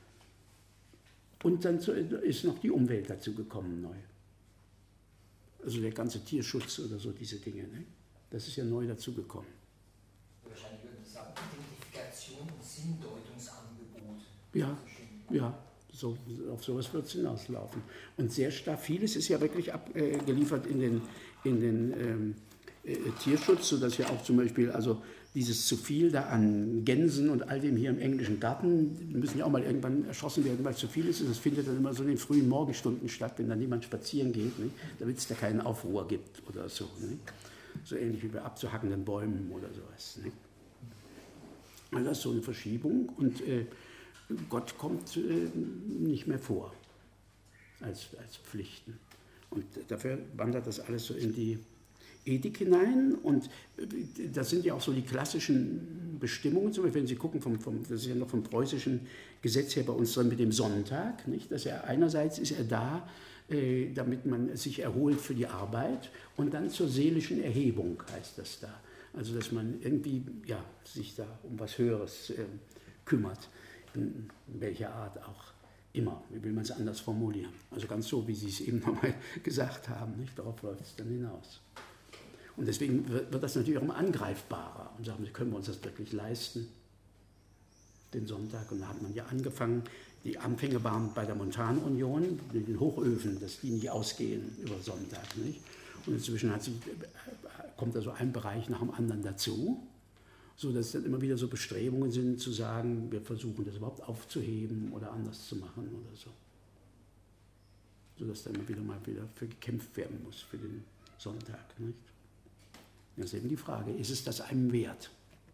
und dann ist noch die Umwelt dazu gekommen neu. Also der ganze Tierschutz oder so, diese Dinge, ne? Das ist ja neu dazu gekommen. Wahrscheinlich würde ich sagen, Identifikation und Sinndeutungsangebot. Ja, so, auf sowas wird es hinauslaufen. Und sehr stark, vieles ist ja wirklich abgeliefert in den Tierschutz, sodass ja auch zum Beispiel, also dieses zu viel da an Gänsen und all dem hier im englischen Garten, die müssen ja auch mal irgendwann erschossen werden, weil es zu viel ist. Und das findet dann immer so in den frühen Morgenstunden statt, wenn dann niemand spazieren geht, ne? Damit es da keinen Aufruhr gibt oder so. Ne? So ähnlich wie bei abzuhackenden Bäumen oder sowas. Ne? Also das ist so eine Verschiebung und Gott kommt nicht mehr vor als Pflichten. Und dafür wandert das alles so in die Ethik hinein und das sind ja auch so die klassischen Bestimmungen, zum Beispiel wenn Sie gucken, das ist ja noch vom preußischen Gesetz her bei uns drin mit dem Sonntag, nicht? Dass er einerseits ist er da, damit man sich erholt für die Arbeit und dann zur seelischen Erhebung heißt das da. Also dass man irgendwie ja, sich da um was Höheres kümmert, in welcher Art auch immer, wie will man es anders formulieren. Also ganz so, wie Sie es eben nochmal gesagt haben, nicht? Darauf läuft es dann hinaus. Und deswegen wird das natürlich auch immer angreifbarer und sagen, können wir uns das wirklich leisten, den Sonntag? Und da hat man ja angefangen, die Anfänge waren bei der Montanunion, mit den Hochöfen, dass die nicht ausgehen über Sonntag. Nicht? Und inzwischen kommt da so ein Bereich nach dem anderen dazu, sodass dann immer wieder so Bestrebungen sind, zu sagen, wir versuchen das überhaupt aufzuheben oder anders zu machen oder so. Sodass da immer wieder für gekämpft werden muss, für den Sonntag. Nicht? Das ist eben die Frage, ist es das einem wert?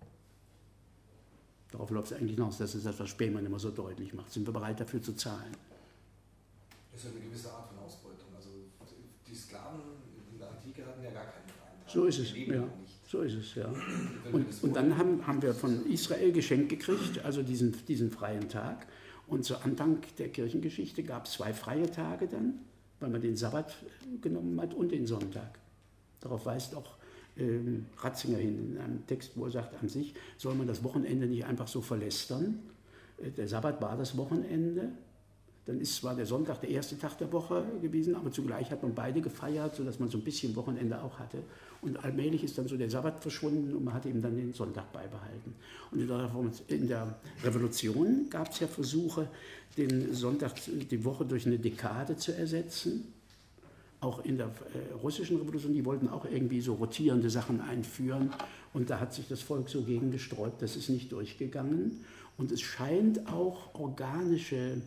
Darauf läuft es eigentlich hinaus, das ist das, was Spemann immer so deutlich macht. Sind wir bereit dafür zu zahlen? Das ist ja eine gewisse Art von Ausbeutung. Also die Sklaven in der Antike hatten ja gar keinen freien Tag. So ist es, ja. So ist es, ja. Und dann haben wir von Israel geschenkt gekriegt, also diesen freien Tag. Und zu Anfang der Kirchengeschichte gab es 2 freie Tage dann, weil man den Sabbat genommen hat und den Sonntag. Darauf weist auch Ratzinger hin in einem Text, wo er sagt, an sich soll man das Wochenende nicht einfach so verlästern. Der Sabbat war das Wochenende. Dann ist zwar der Sonntag der erste Tag der Woche gewesen, aber zugleich hat man beide gefeiert, sodass man so ein bisschen Wochenende auch hatte. Und allmählich ist dann so der Sabbat verschwunden und man hat eben dann den Sonntag beibehalten. Und in der Revolution gab es ja Versuche, den Sonntag, die Woche durch eine Dekade zu ersetzen. Auch in der russischen Revolution, die wollten auch irgendwie so rotierende Sachen einführen. Und da hat sich das Volk so gegen gesträubt, das ist nicht durchgegangen. Und es scheint auch organische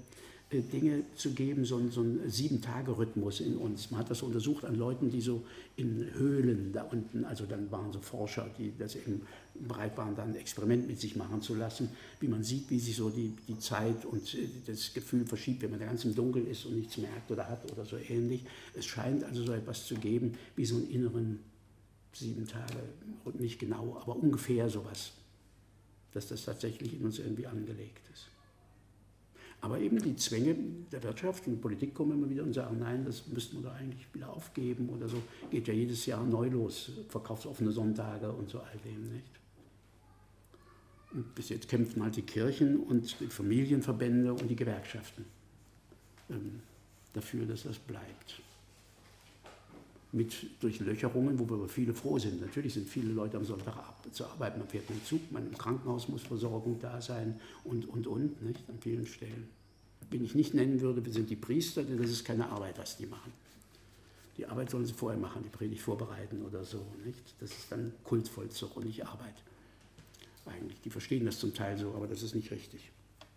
Dinge zu geben, so einen 7-Tage-Rhythmus in uns. Man hat das untersucht an Leuten, die so in Höhlen da unten, also dann waren so Forscher, die das eben bereit waren, dann ein Experiment mit sich machen zu lassen, wie man sieht, wie sich so die Zeit und das Gefühl verschiebt, wenn man da ganz im Dunkeln ist und nichts merkt oder hat oder so ähnlich. Es scheint also so etwas zu geben, wie so einen inneren 7 Tage, und nicht genau, aber ungefähr sowas, dass das tatsächlich in uns irgendwie angelegt ist. Aber eben die Zwänge der Wirtschaft und Politik kommen immer wieder und sagen, nein, das müssten wir doch eigentlich wieder aufgeben oder so. Geht ja jedes Jahr neu los, verkaufsoffene Sonntage und so all dem, nicht? Und bis jetzt kämpfen halt die Kirchen und die Familienverbände und die Gewerkschaften dafür, dass das bleibt. Mit Durchlöcherungen, wo wir aber viele froh sind. Natürlich sind viele Leute am Sonntag zur Arbeit, man fährt mit dem Zug, man im Krankenhaus muss Versorgung da sein und, nicht, an vielen Stellen. Wen ich nicht nennen würde, sind die Priester, denn das ist keine Arbeit, was die machen. Die Arbeit sollen sie vorher machen, die Predigt vorbereiten oder so, nicht? Das ist dann Kultvollzug und nicht Arbeit. Eigentlich, die verstehen das zum Teil so, aber das ist nicht richtig.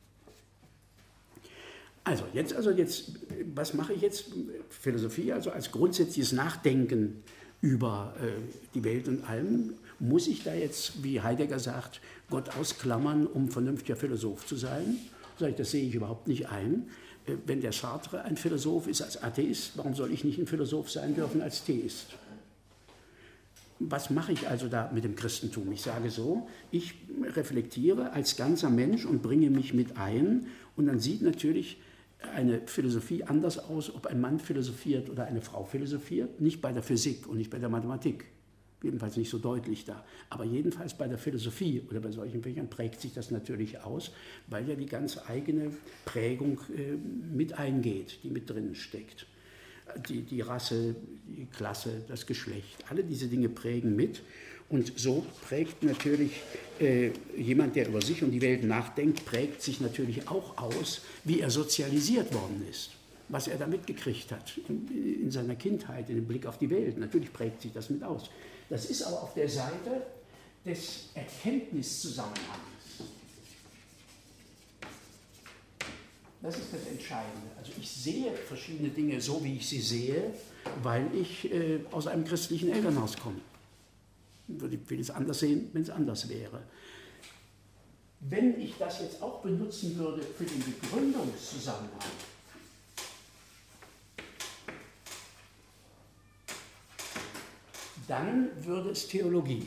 Also jetzt, was mache ich jetzt? Philosophie, also als grundsätzliches Nachdenken über die Welt und allem, muss ich da jetzt, wie Heidegger sagt, Gott ausklammern, um vernünftiger Philosoph zu sein? Sag ich, das sehe ich überhaupt nicht ein. Wenn der Sartre ein Philosoph ist als Atheist, warum soll ich nicht ein Philosoph sein dürfen als Theist? Was mache ich also da mit dem Christentum? Ich sage so, ich reflektiere als ganzer Mensch und bringe mich mit ein, und dann sieht natürlich eine Philosophie anders aus, ob ein Mann philosophiert oder eine Frau philosophiert, nicht bei der Physik und nicht bei der Mathematik, jedenfalls nicht so deutlich da, aber jedenfalls bei der Philosophie oder bei solchen Fächern prägt sich das natürlich aus, weil ja die ganz eigene Prägung mit eingeht, die mit drinnen steckt. Die Rasse, die Klasse, das Geschlecht, alle diese Dinge prägen mit. Und so prägt natürlich jemand, der über sich und die Welt nachdenkt, prägt sich natürlich auch aus, wie er sozialisiert worden ist, was er da mitgekriegt hat in seiner Kindheit, in dem Blick auf die Welt. Natürlich prägt sich das mit aus. Das ist aber auf der Seite des Erkenntniszusammenhangs. Das ist das Entscheidende. Also ich sehe verschiedene Dinge so, wie ich sie sehe, weil ich aus einem christlichen Elternhaus komme. Würde ich vieles anders sehen, wenn es anders wäre. Wenn ich das jetzt auch benutzen würde für den Begründungszusammenhang, dann würde es Theologie.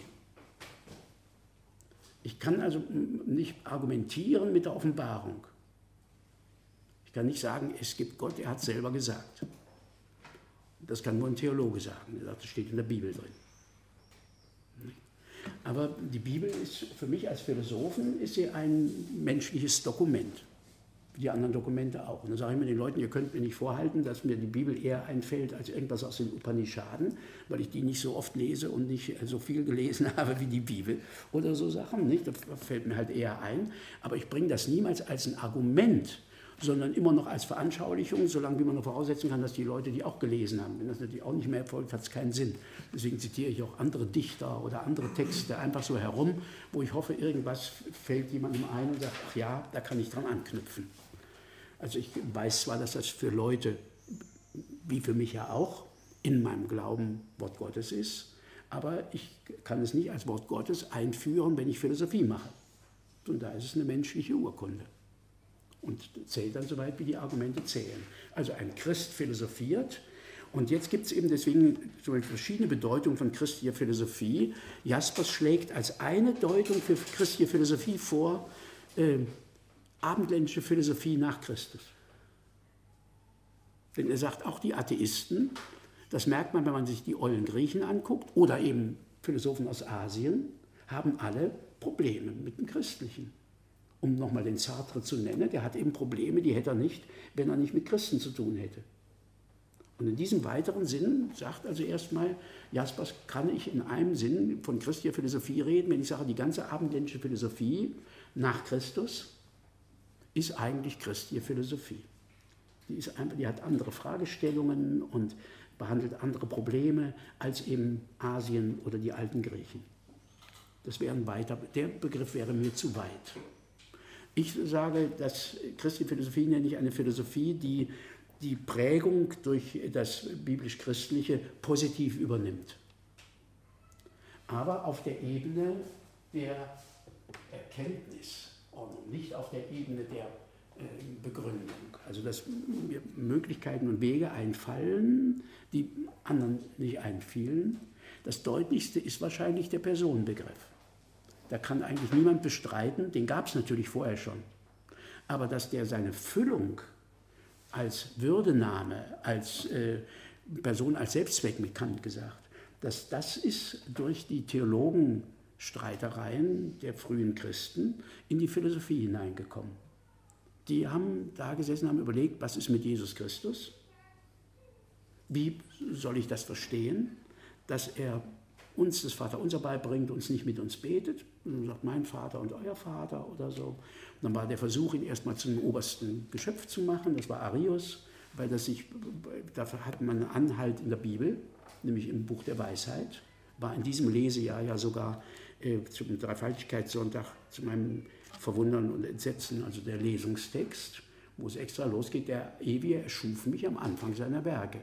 Ich kann also nicht argumentieren mit der Offenbarung. Ich kann nicht sagen, es gibt Gott, er hat es selber gesagt. Das kann nur ein Theologe sagen, das steht in der Bibel drin. Aber die Bibel ist für mich als Philosophen ist sie ein menschliches Dokument. Die anderen Dokumente auch. Und dann sage ich mir den Leuten, ihr könnt mir nicht vorhalten, dass mir die Bibel eher einfällt als irgendwas aus den Upanishaden, weil ich die nicht so oft lese und nicht so viel gelesen habe wie die Bibel oder so Sachen. Nicht? Das fällt mir halt eher ein. Aber ich bringe das niemals als ein Argument, sondern immer noch als Veranschaulichung, solange wie man noch voraussetzen kann, dass die Leute die auch gelesen haben. Wenn das natürlich auch nicht mehr erfolgt, hat es keinen Sinn. Deswegen zitiere ich auch andere Dichter oder andere Texte einfach so herum, wo ich hoffe, irgendwas fällt jemandem ein und sagt, ach ja, da kann ich dran anknüpfen. Also ich weiß zwar, dass das für Leute, wie für mich ja auch, in meinem Glauben Wort Gottes ist, aber ich kann es nicht als Wort Gottes einführen, wenn ich Philosophie mache. Und da ist es eine menschliche Urkunde. Und zählt dann so weit, wie die Argumente zählen. Also ein Christ philosophiert. Und jetzt gibt es eben deswegen so verschiedene Bedeutungen von christlicher Philosophie. Jaspers schlägt als eine Deutung für christliche Philosophie vor, abendländische Philosophie nach Christus. Denn er sagt, auch die Atheisten, das merkt man, wenn man sich die ollen Griechen anguckt, oder eben Philosophen aus Asien, haben alle Probleme mit dem Christlichen. Um nochmal den Sartre zu nennen, der hat eben Probleme, die hätte er nicht, wenn er nicht mit Christen zu tun hätte. Und in diesem weiteren Sinn sagt also erstmal, Jaspers, kann ich in einem Sinn von christlicher Philosophie reden, wenn ich sage, die ganze abendländische Philosophie nach Christus ist eigentlich christliche Philosophie. Die hat andere Fragestellungen und behandelt andere Probleme als eben Asien oder die alten Griechen. Das wäre der Begriff wäre mir zu weit. Ich sage, dass christliche Philosophie nenne ich eine Philosophie, die die Prägung durch das biblisch-christliche positiv übernimmt. Aber auf der Ebene der Erkenntnisordnung, nicht auf der Ebene der Begründung. Also dass mir Möglichkeiten und Wege einfallen, die anderen nicht einfielen. Das deutlichste ist wahrscheinlich der Personenbegriff. Da kann eigentlich niemand bestreiten, den gab es natürlich vorher schon. Aber dass der seine Füllung als Würdename, als Person, als Selbstzweck, mit Kant gesagt, dass das ist durch die Theologenstreitereien der frühen Christen in die Philosophie hineingekommen. Die haben da gesessen, haben überlegt, was ist mit Jesus Christus? Wie soll ich das verstehen, dass er uns das Vaterunser beibringt, uns nicht mit uns betet? Und dann sagt, mein Vater und euer Vater oder so. Und dann war der Versuch, ihn erstmal zum obersten Geschöpf zu machen, das war Arius, weil dafür hat man einen Anhalt in der Bibel, nämlich im Buch der Weisheit, war in diesem Lesejahr ja sogar zum Dreifaltigkeitssonntag zu meinem Verwundern und Entsetzen, also der Lesungstext, wo es extra losgeht, der Ewige erschuf mich am Anfang seiner Werke.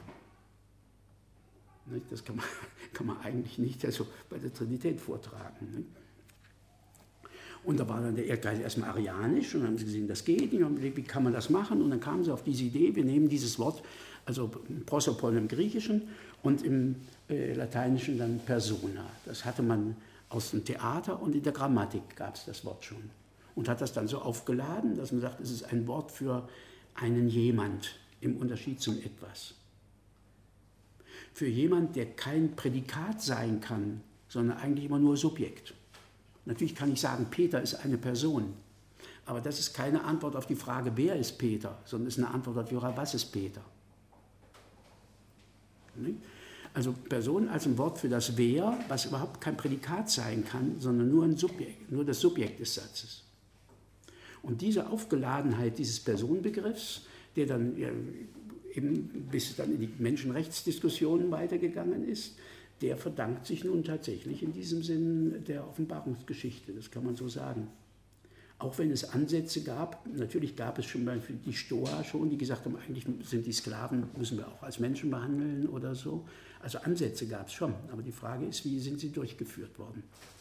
Das kann man eigentlich nicht also bei der Trinität vortragen. Und da war dann der Erdgeist erstmal arianisch und dann haben sie gesehen, das geht nicht, und wie kann man das machen? Und dann kamen sie auf diese Idee, wir nehmen dieses Wort, also Prosopon im Griechischen und im Lateinischen dann Persona. Das hatte man aus dem Theater und in der Grammatik gab es das Wort schon. Und hat das dann so aufgeladen, dass man sagt, es ist ein Wort für einen jemand im Unterschied zum Etwas. Für jemand, der kein Prädikat sein kann, sondern eigentlich immer nur Subjekt. Natürlich kann ich sagen, Peter ist eine Person, aber das ist keine Antwort auf die Frage, wer ist Peter, sondern ist eine Antwort auf die Frage, was ist Peter. Also Person als ein Wort für das Wer, was überhaupt kein Prädikat sein kann, sondern nur ein Subjekt, nur das Subjekt des Satzes. Und diese Aufgeladenheit dieses Personenbegriffs, der dann eben bis dann in die Menschenrechtsdiskussionen weitergegangen ist, der verdankt sich nun tatsächlich in diesem Sinn der Offenbarungsgeschichte, das kann man so sagen. Auch wenn es Ansätze gab, natürlich gab es schon mal für die Stoa schon, die gesagt haben, eigentlich sind die Sklaven, müssen wir auch als Menschen behandeln oder so. Also Ansätze gab es schon, aber die Frage ist, wie sind sie durchgeführt worden?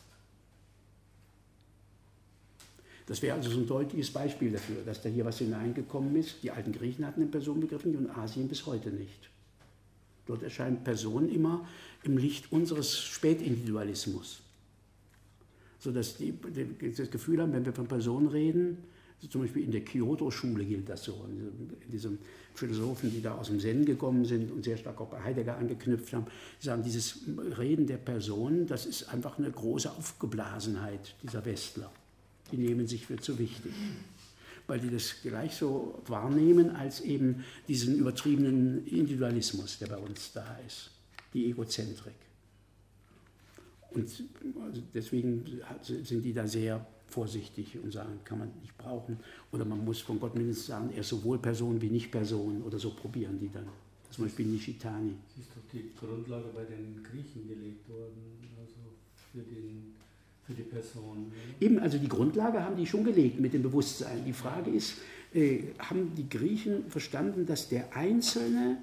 Das wäre also so ein deutliches Beispiel dafür, dass da hier was hineingekommen ist. Die alten Griechen hatten den Personenbegriff nicht und Asien bis heute nicht. Dort erscheint Person immer im Licht unseres Spätindividualismus. Sodass die das Gefühl haben, wenn wir von Personen reden, zum Beispiel in der Kyoto-Schule gilt das so, in diesen Philosophen, die da aus dem Zen gekommen sind und sehr stark auch bei Heidegger angeknüpft haben, die sagen, dieses Reden der Person, das ist einfach eine große Aufgeblasenheit dieser Westler. Die nehmen sich für zu wichtig, weil die das gleich so wahrnehmen als eben diesen übertriebenen Individualismus, der bei uns da ist, die Egozentrik. Und also deswegen sind die da sehr vorsichtig und sagen, kann man nicht brauchen. Oder man muss von Gott mindestens sagen, er ist sowohl Person wie Nicht-Person oder so probieren die dann. Zum Beispiel Nishitani. Es ist doch die Grundlage bei den Griechen gelegt worden, also für die Person. Oder? Eben, also die Grundlage haben die schon gelegt mit dem Bewusstsein. Die Frage ist, haben die Griechen verstanden, dass der Einzelne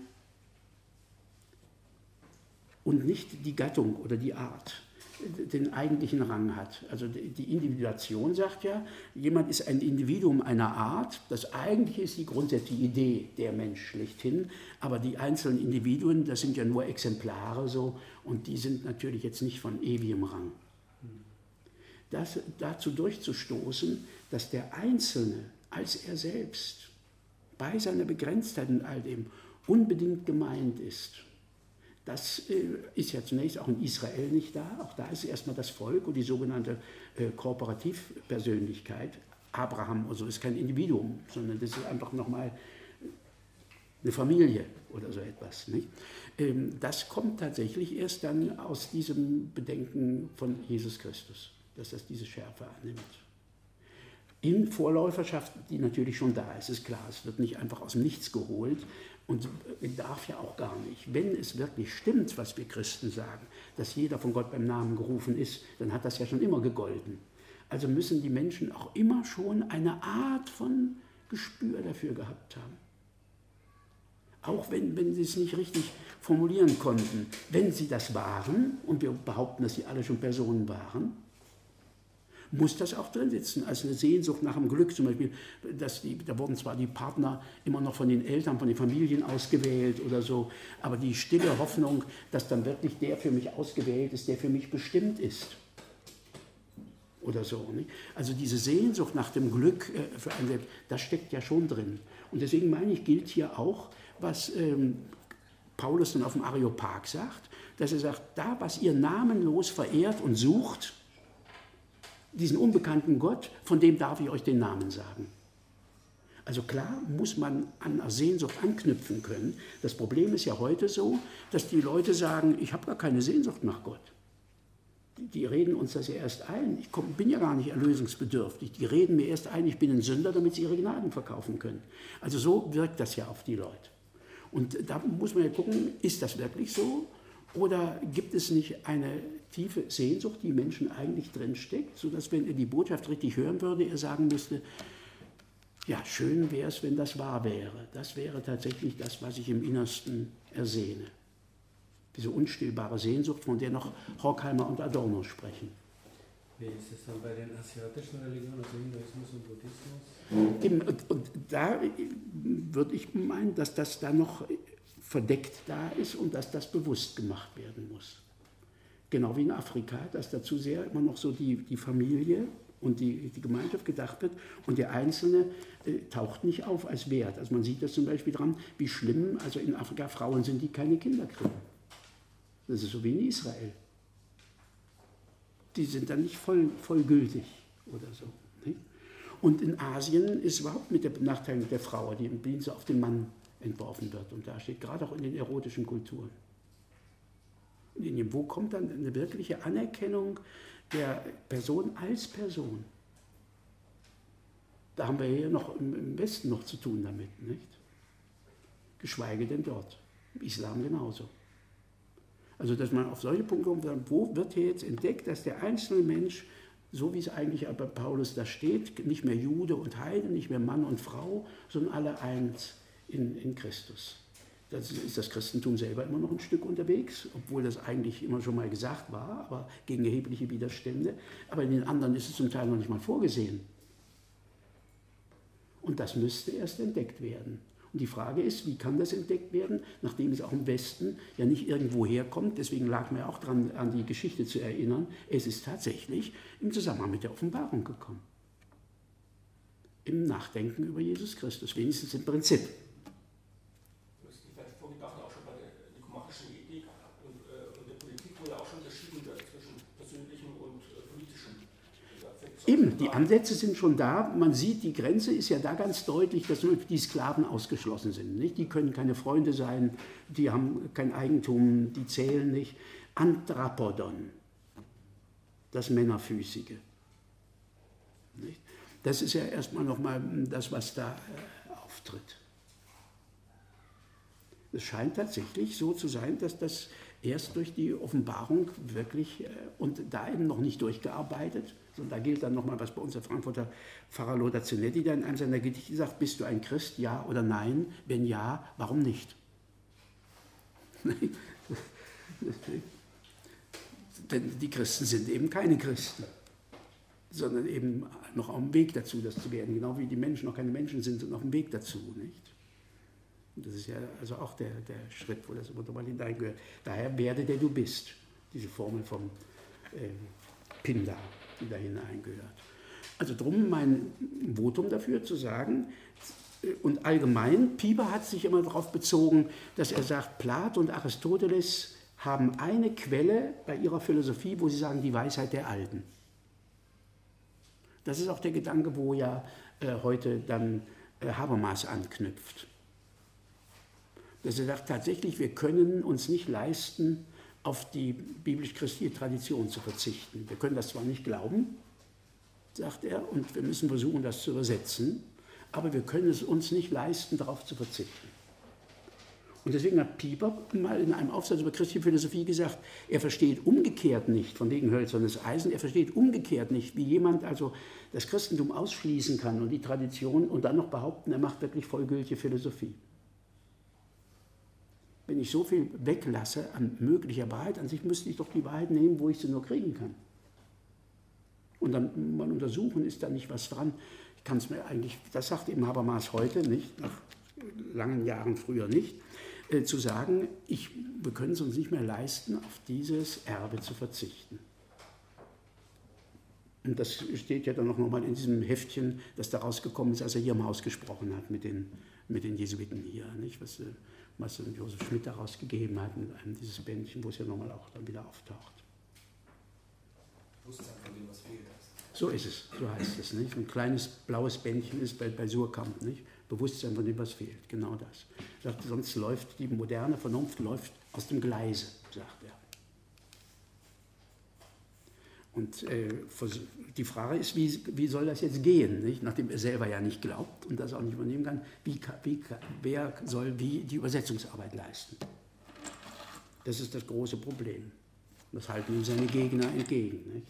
und nicht die Gattung oder die Art den eigentlichen Rang hat. Also die Individuation sagt ja, jemand ist ein Individuum einer Art, das eigentliche ist die grundsätzliche Idee, der Mensch schlechthin, aber die einzelnen Individuen, das sind ja nur Exemplare so und die sind natürlich jetzt nicht von ewigem Rang. Dazu durchzustoßen, dass der Einzelne als er selbst bei seiner Begrenztheit und all dem unbedingt gemeint ist. Das ist ja zunächst auch in Israel nicht da. Auch da ist erstmal das Volk und die sogenannte Kooperativpersönlichkeit. Abraham also ist kein Individuum, sondern das ist einfach nochmal eine Familie oder so etwas. Nicht? Das kommt tatsächlich erst dann aus diesem Bedenken von Jesus Christus, dass das diese Schärfe annimmt. In Vorläuferschaft, die natürlich schon da ist, ist klar, es wird nicht einfach aus dem Nichts geholt und darf ja auch gar nicht. Wenn es wirklich stimmt, was wir Christen sagen, dass jeder von Gott beim Namen gerufen ist, dann hat das ja schon immer gegolten. Also müssen die Menschen auch immer schon eine Art von Gespür dafür gehabt haben. Auch wenn sie es nicht richtig formulieren konnten. Wenn sie das waren, und wir behaupten, dass sie alle schon Personen waren, muss das auch drin sitzen, als eine Sehnsucht nach dem Glück. Zum Beispiel, da wurden zwar die Partner immer noch von den Eltern, von den Familien ausgewählt oder so, aber die stille Hoffnung, dass dann wirklich der für mich ausgewählt ist, der für mich bestimmt ist. Oder so. Nicht? Also diese Sehnsucht nach dem Glück für einen selbst, das steckt ja schon drin. Und deswegen meine ich, gilt hier auch, was Paulus dann auf dem Areopag sagt, dass er sagt, da, was ihr namenlos verehrt und sucht, diesen unbekannten Gott, von dem darf ich euch den Namen sagen. Also klar muss man an einer Sehnsucht anknüpfen können. Das Problem ist ja heute so, dass die Leute sagen, ich habe gar keine Sehnsucht nach Gott. Die reden uns das ja erst ein. Ich bin ja gar nicht erlösungsbedürftig. Die reden mir erst ein, ich bin ein Sünder, damit sie ihre Gnaden verkaufen können. Also so wirkt das ja auf die Leute. Und da muss man ja gucken, ist das wirklich so? Oder gibt es nicht eine tiefe Sehnsucht, die im Menschen eigentlich drinsteckt, sodass, wenn er die Botschaft richtig hören würde, er sagen müsste, ja, schön wäre es, wenn das wahr wäre. Das wäre tatsächlich das, was ich im Innersten ersehne. Diese unstillbare Sehnsucht, von der noch Horkheimer und Adorno sprechen. Wie ist es dann bei den asiatischen Religionen, also Hinduismus und Buddhismus? Und da würde ich meinen, dass das da noch verdeckt da ist und dass das bewusst gemacht werden muss. Genau wie in Afrika, dass dazu sehr immer noch so die Familie und die Gemeinschaft gedacht wird und der Einzelne taucht nicht auf als Wert. Also man sieht das zum Beispiel daran, wie schlimm also in Afrika Frauen sind, die keine Kinder kriegen. Das ist so wie in Israel. Die sind dann nicht voll gültig oder so. Nicht? Und in Asien ist überhaupt mit der Benachteiligung der Frau, die im Dienst auf den Mann entworfen wird. Und da steht gerade auch in den erotischen Kulturen. In Indien, wo kommt dann eine wirkliche Anerkennung der Person als Person? Da haben wir hier noch im Westen noch zu tun damit, nicht? Geschweige denn dort. Im Islam genauso. Also, dass man auf solche Punkte kommt, wo wird hier jetzt entdeckt, dass der einzelne Mensch, so wie es eigentlich bei Paulus da steht, nicht mehr Jude und Heide, nicht mehr Mann und Frau, sondern alle eins in Christus. Das ist das Christentum selber immer noch ein Stück unterwegs, obwohl das eigentlich immer schon mal gesagt war, aber gegen erhebliche Widerstände. Aber in den anderen ist es zum Teil noch nicht mal vorgesehen. Und das müsste erst entdeckt werden. Und die Frage ist, wie kann das entdeckt werden, nachdem es auch im Westen ja nicht irgendwo herkommt. Deswegen lag mir auch dran, an die Geschichte zu erinnern. Es ist tatsächlich im Zusammenhang mit der Offenbarung gekommen. Im Nachdenken über Jesus Christus, wenigstens im Prinzip. Das ist vielleicht vorgedacht, auch schon bei der nikomachischen Ethik und der Politik, wo ja auch schon unterschieden wird zwischen persönlichen und politischen. Eben, die Ansätze sind schon da. Man sieht, die Grenze ist ja da ganz deutlich, dass nur die Sklaven ausgeschlossen sind. Nicht? Die können keine Freunde sein, die haben kein Eigentum, die zählen nicht. Anthropodon, das Männerfüßige. Nicht? Das ist ja erstmal nochmal das, was da auftritt. Es scheint tatsächlich so zu sein, dass das erst durch die Offenbarung wirklich, und da eben noch nicht durchgearbeitet, sondern da gilt dann nochmal, was bei uns der Frankfurter Pfarrer Lothar Zenetti dann in einem seiner Gedichte sagt, bist du ein Christ, ja oder nein? Wenn ja, warum nicht? Denn die Christen sind eben keine Christen, sondern eben noch auf dem Weg dazu, das zu werden, genau wie die Menschen noch keine Menschen sind und auf dem Weg dazu, nicht? Und das ist ja also auch der Schritt, wo das immer mal hineingehört. Daher werde der du bist, diese Formel vom Pindar, die da hineingehört. Also drum mein Votum dafür zu sagen, und allgemein, Pieper hat sich immer darauf bezogen, dass er sagt, Plato und Aristoteles haben eine Quelle bei ihrer Philosophie, wo sie sagen, die Weisheit der Alten. Das ist auch der Gedanke, wo ja heute dann Habermas anknüpft. Dass er sagt, tatsächlich, wir können uns nicht leisten, auf die biblisch-christliche Tradition zu verzichten. Wir können das zwar nicht glauben, sagt er, und wir müssen versuchen, das zu übersetzen, aber wir können es uns nicht leisten, darauf zu verzichten. Und deswegen hat Pieper mal in einem Aufsatz über christliche Philosophie gesagt, er versteht umgekehrt nicht, von wegen hölzernes Eisen, er versteht umgekehrt nicht, wie jemand also das Christentum ausschließen kann und die Tradition und dann noch behaupten, er macht wirklich vollgültige Philosophie. Wenn ich so viel weglasse an möglicher Wahrheit, an sich müsste ich doch die Wahrheit nehmen, wo ich sie nur kriegen kann. Und dann mal untersuchen, ist da nicht was dran. Ich kann es mir eigentlich, das sagt eben Habermas heute nicht, nach langen Jahren früher nicht, zu sagen, wir können es uns nicht mehr leisten, auf dieses Erbe zu verzichten. Und das steht ja dann noch mal in diesem Heftchen, das da rausgekommen ist, als er hier im Haus gesprochen hat mit den Jesuiten hier, nicht? Was Josef Schmidt da rausgegeben hat, mit einem dieses Bändchen, wo es ja nochmal auch dann wieder auftaucht. Bewusstsein von dem, was fehlt. So ist es, so heißt es. Nicht? Ein kleines blaues Bändchen ist bei Surkamp, nicht? Bewusstsein von dem, was fehlt, genau das. Er sagt, sonst läuft die moderne Vernunft läuft aus dem Gleise, sagt er. Und die Frage ist, wie soll das jetzt gehen, nicht? Nachdem er selber ja nicht glaubt und das auch nicht übernehmen kann, wer soll wie die Übersetzungsarbeit leisten? Das ist das große Problem. Das halten ihm seine Gegner entgegen, nicht?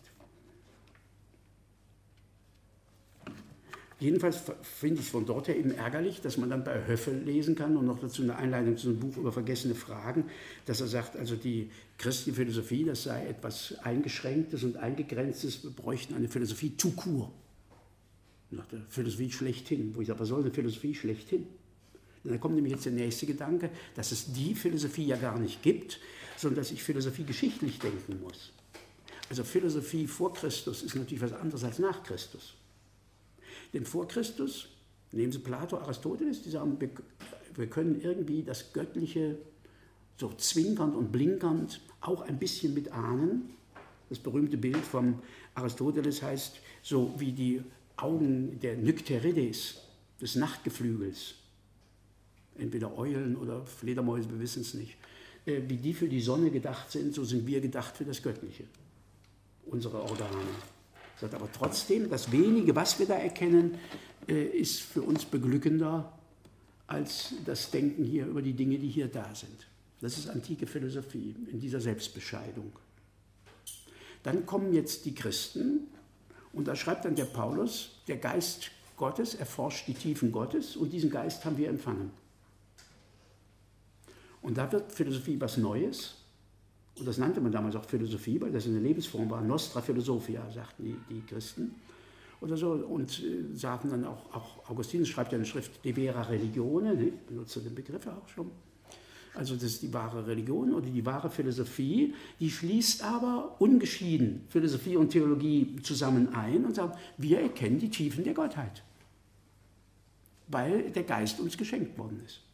Jedenfalls finde ich es von dort her eben ärgerlich, dass man dann bei Höffel lesen kann und noch dazu eine Einleitung zu einem Buch über vergessene Fragen, dass er sagt, also die christliche Philosophie, das sei etwas Eingeschränktes und Eingegrenztes, wir bräuchten eine Philosophie tout court. Und sagt er, Philosophie schlechthin. Wo ich sage, was soll eine Philosophie schlechthin? Und dann kommt nämlich jetzt der nächste Gedanke, dass es die Philosophie ja gar nicht gibt, sondern dass ich Philosophie geschichtlich denken muss. Also Philosophie vor Christus ist natürlich was anderes als nach Christus. Denn vor Christus, nehmen Sie Plato, Aristoteles, die sagen, wir können irgendwie das Göttliche so zwinkernd und blinkernd auch ein bisschen mit ahnen. Das berühmte Bild vom Aristoteles heißt, so wie die Augen der Nycterides, des Nachtgeflügels, entweder Eulen oder Fledermäuse, wir wissen es nicht, wie die für die Sonne gedacht sind, so sind wir gedacht für das Göttliche, unsere Organe. Aber trotzdem, das Wenige, was wir da erkennen, ist für uns beglückender als das Denken hier über die Dinge, die hier da sind. Das ist antike Philosophie in dieser Selbstbescheidung. Dann kommen jetzt die Christen und da schreibt dann der Paulus, der Geist Gottes erforscht die Tiefen Gottes und diesen Geist haben wir empfangen. Und da wird Philosophie was Neues. Und das nannte man damals auch Philosophie, weil das eine Lebensform war. Nostra Philosophia, sagten die Christen. Oder so. Und sagten dann auch Augustinus schreibt ja eine Schrift De Vera Religione, ne? Benutzt den Begriff auch schon. Also das ist die wahre Religion oder die wahre Philosophie, die schließt aber ungeschieden Philosophie und Theologie zusammen ein und sagt, wir erkennen die Tiefen der Gottheit, weil der Geist uns geschenkt worden ist.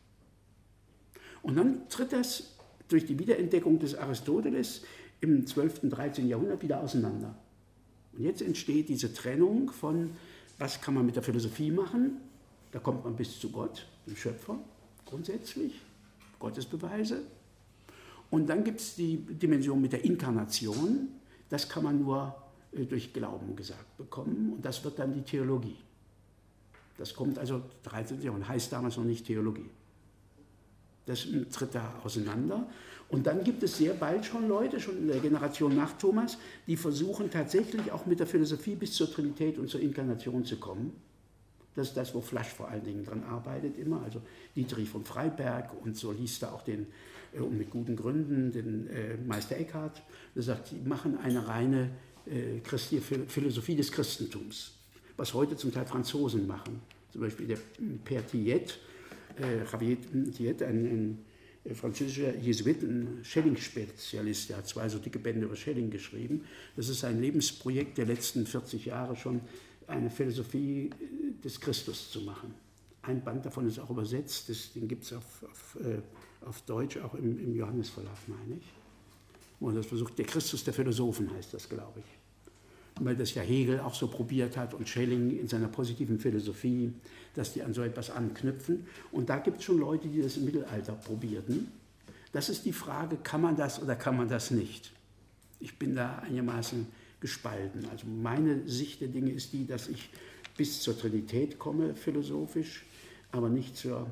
Und dann tritt das durch die Wiederentdeckung des Aristoteles im 12. und 13. Jahrhundert wieder auseinander. Und jetzt entsteht diese Trennung von, was kann man mit der Philosophie machen? Da kommt man bis zu Gott, dem Schöpfer, grundsätzlich, Gottesbeweise. Und dann gibt es die Dimension mit der Inkarnation, das kann man nur durch Glauben gesagt bekommen und das wird dann die Theologie. Das kommt also 13. Jahrhundert, heißt damals noch nicht Theologie. Das tritt da auseinander. Und dann gibt es sehr bald schon Leute, schon in der Generation nach Thomas, die versuchen tatsächlich auch mit der Philosophie bis zur Trinität und zur Inkarnation zu kommen. Das ist das, wo Flasch vor allen Dingen dran arbeitet immer. Also Dietrich von Freiberg und so liest er auch und mit guten Gründen, den Meister Eckhart. Der sagt, die machen eine reine christliche Philosophie des Christentums, was heute zum Teil Franzosen machen. Zum Beispiel der Père Tillet, Javier Tillet, ein französischer Jesuit, ein Schelling-Spezialist, der hat 2 so dicke Bände über Schelling geschrieben. Das ist ein Lebensprojekt der letzten 40 Jahre schon, eine Philosophie des Christus zu machen. Ein Band davon ist auch übersetzt, den gibt es auf Deutsch, auch im Johannes-Verlag, meine ich. Und das versucht, der Christus der Philosophen heißt das, glaube ich. Weil das ja Hegel auch so probiert hat und Schelling in seiner positiven Philosophie, dass die an so etwas anknüpfen. Und da gibt es schon Leute, die das im Mittelalter probierten. Das ist die Frage, kann man das oder kann man das nicht? Ich bin da einigermaßen gespalten. Also meine Sicht der Dinge ist die, dass ich bis zur Trinität komme, philosophisch, aber nicht zur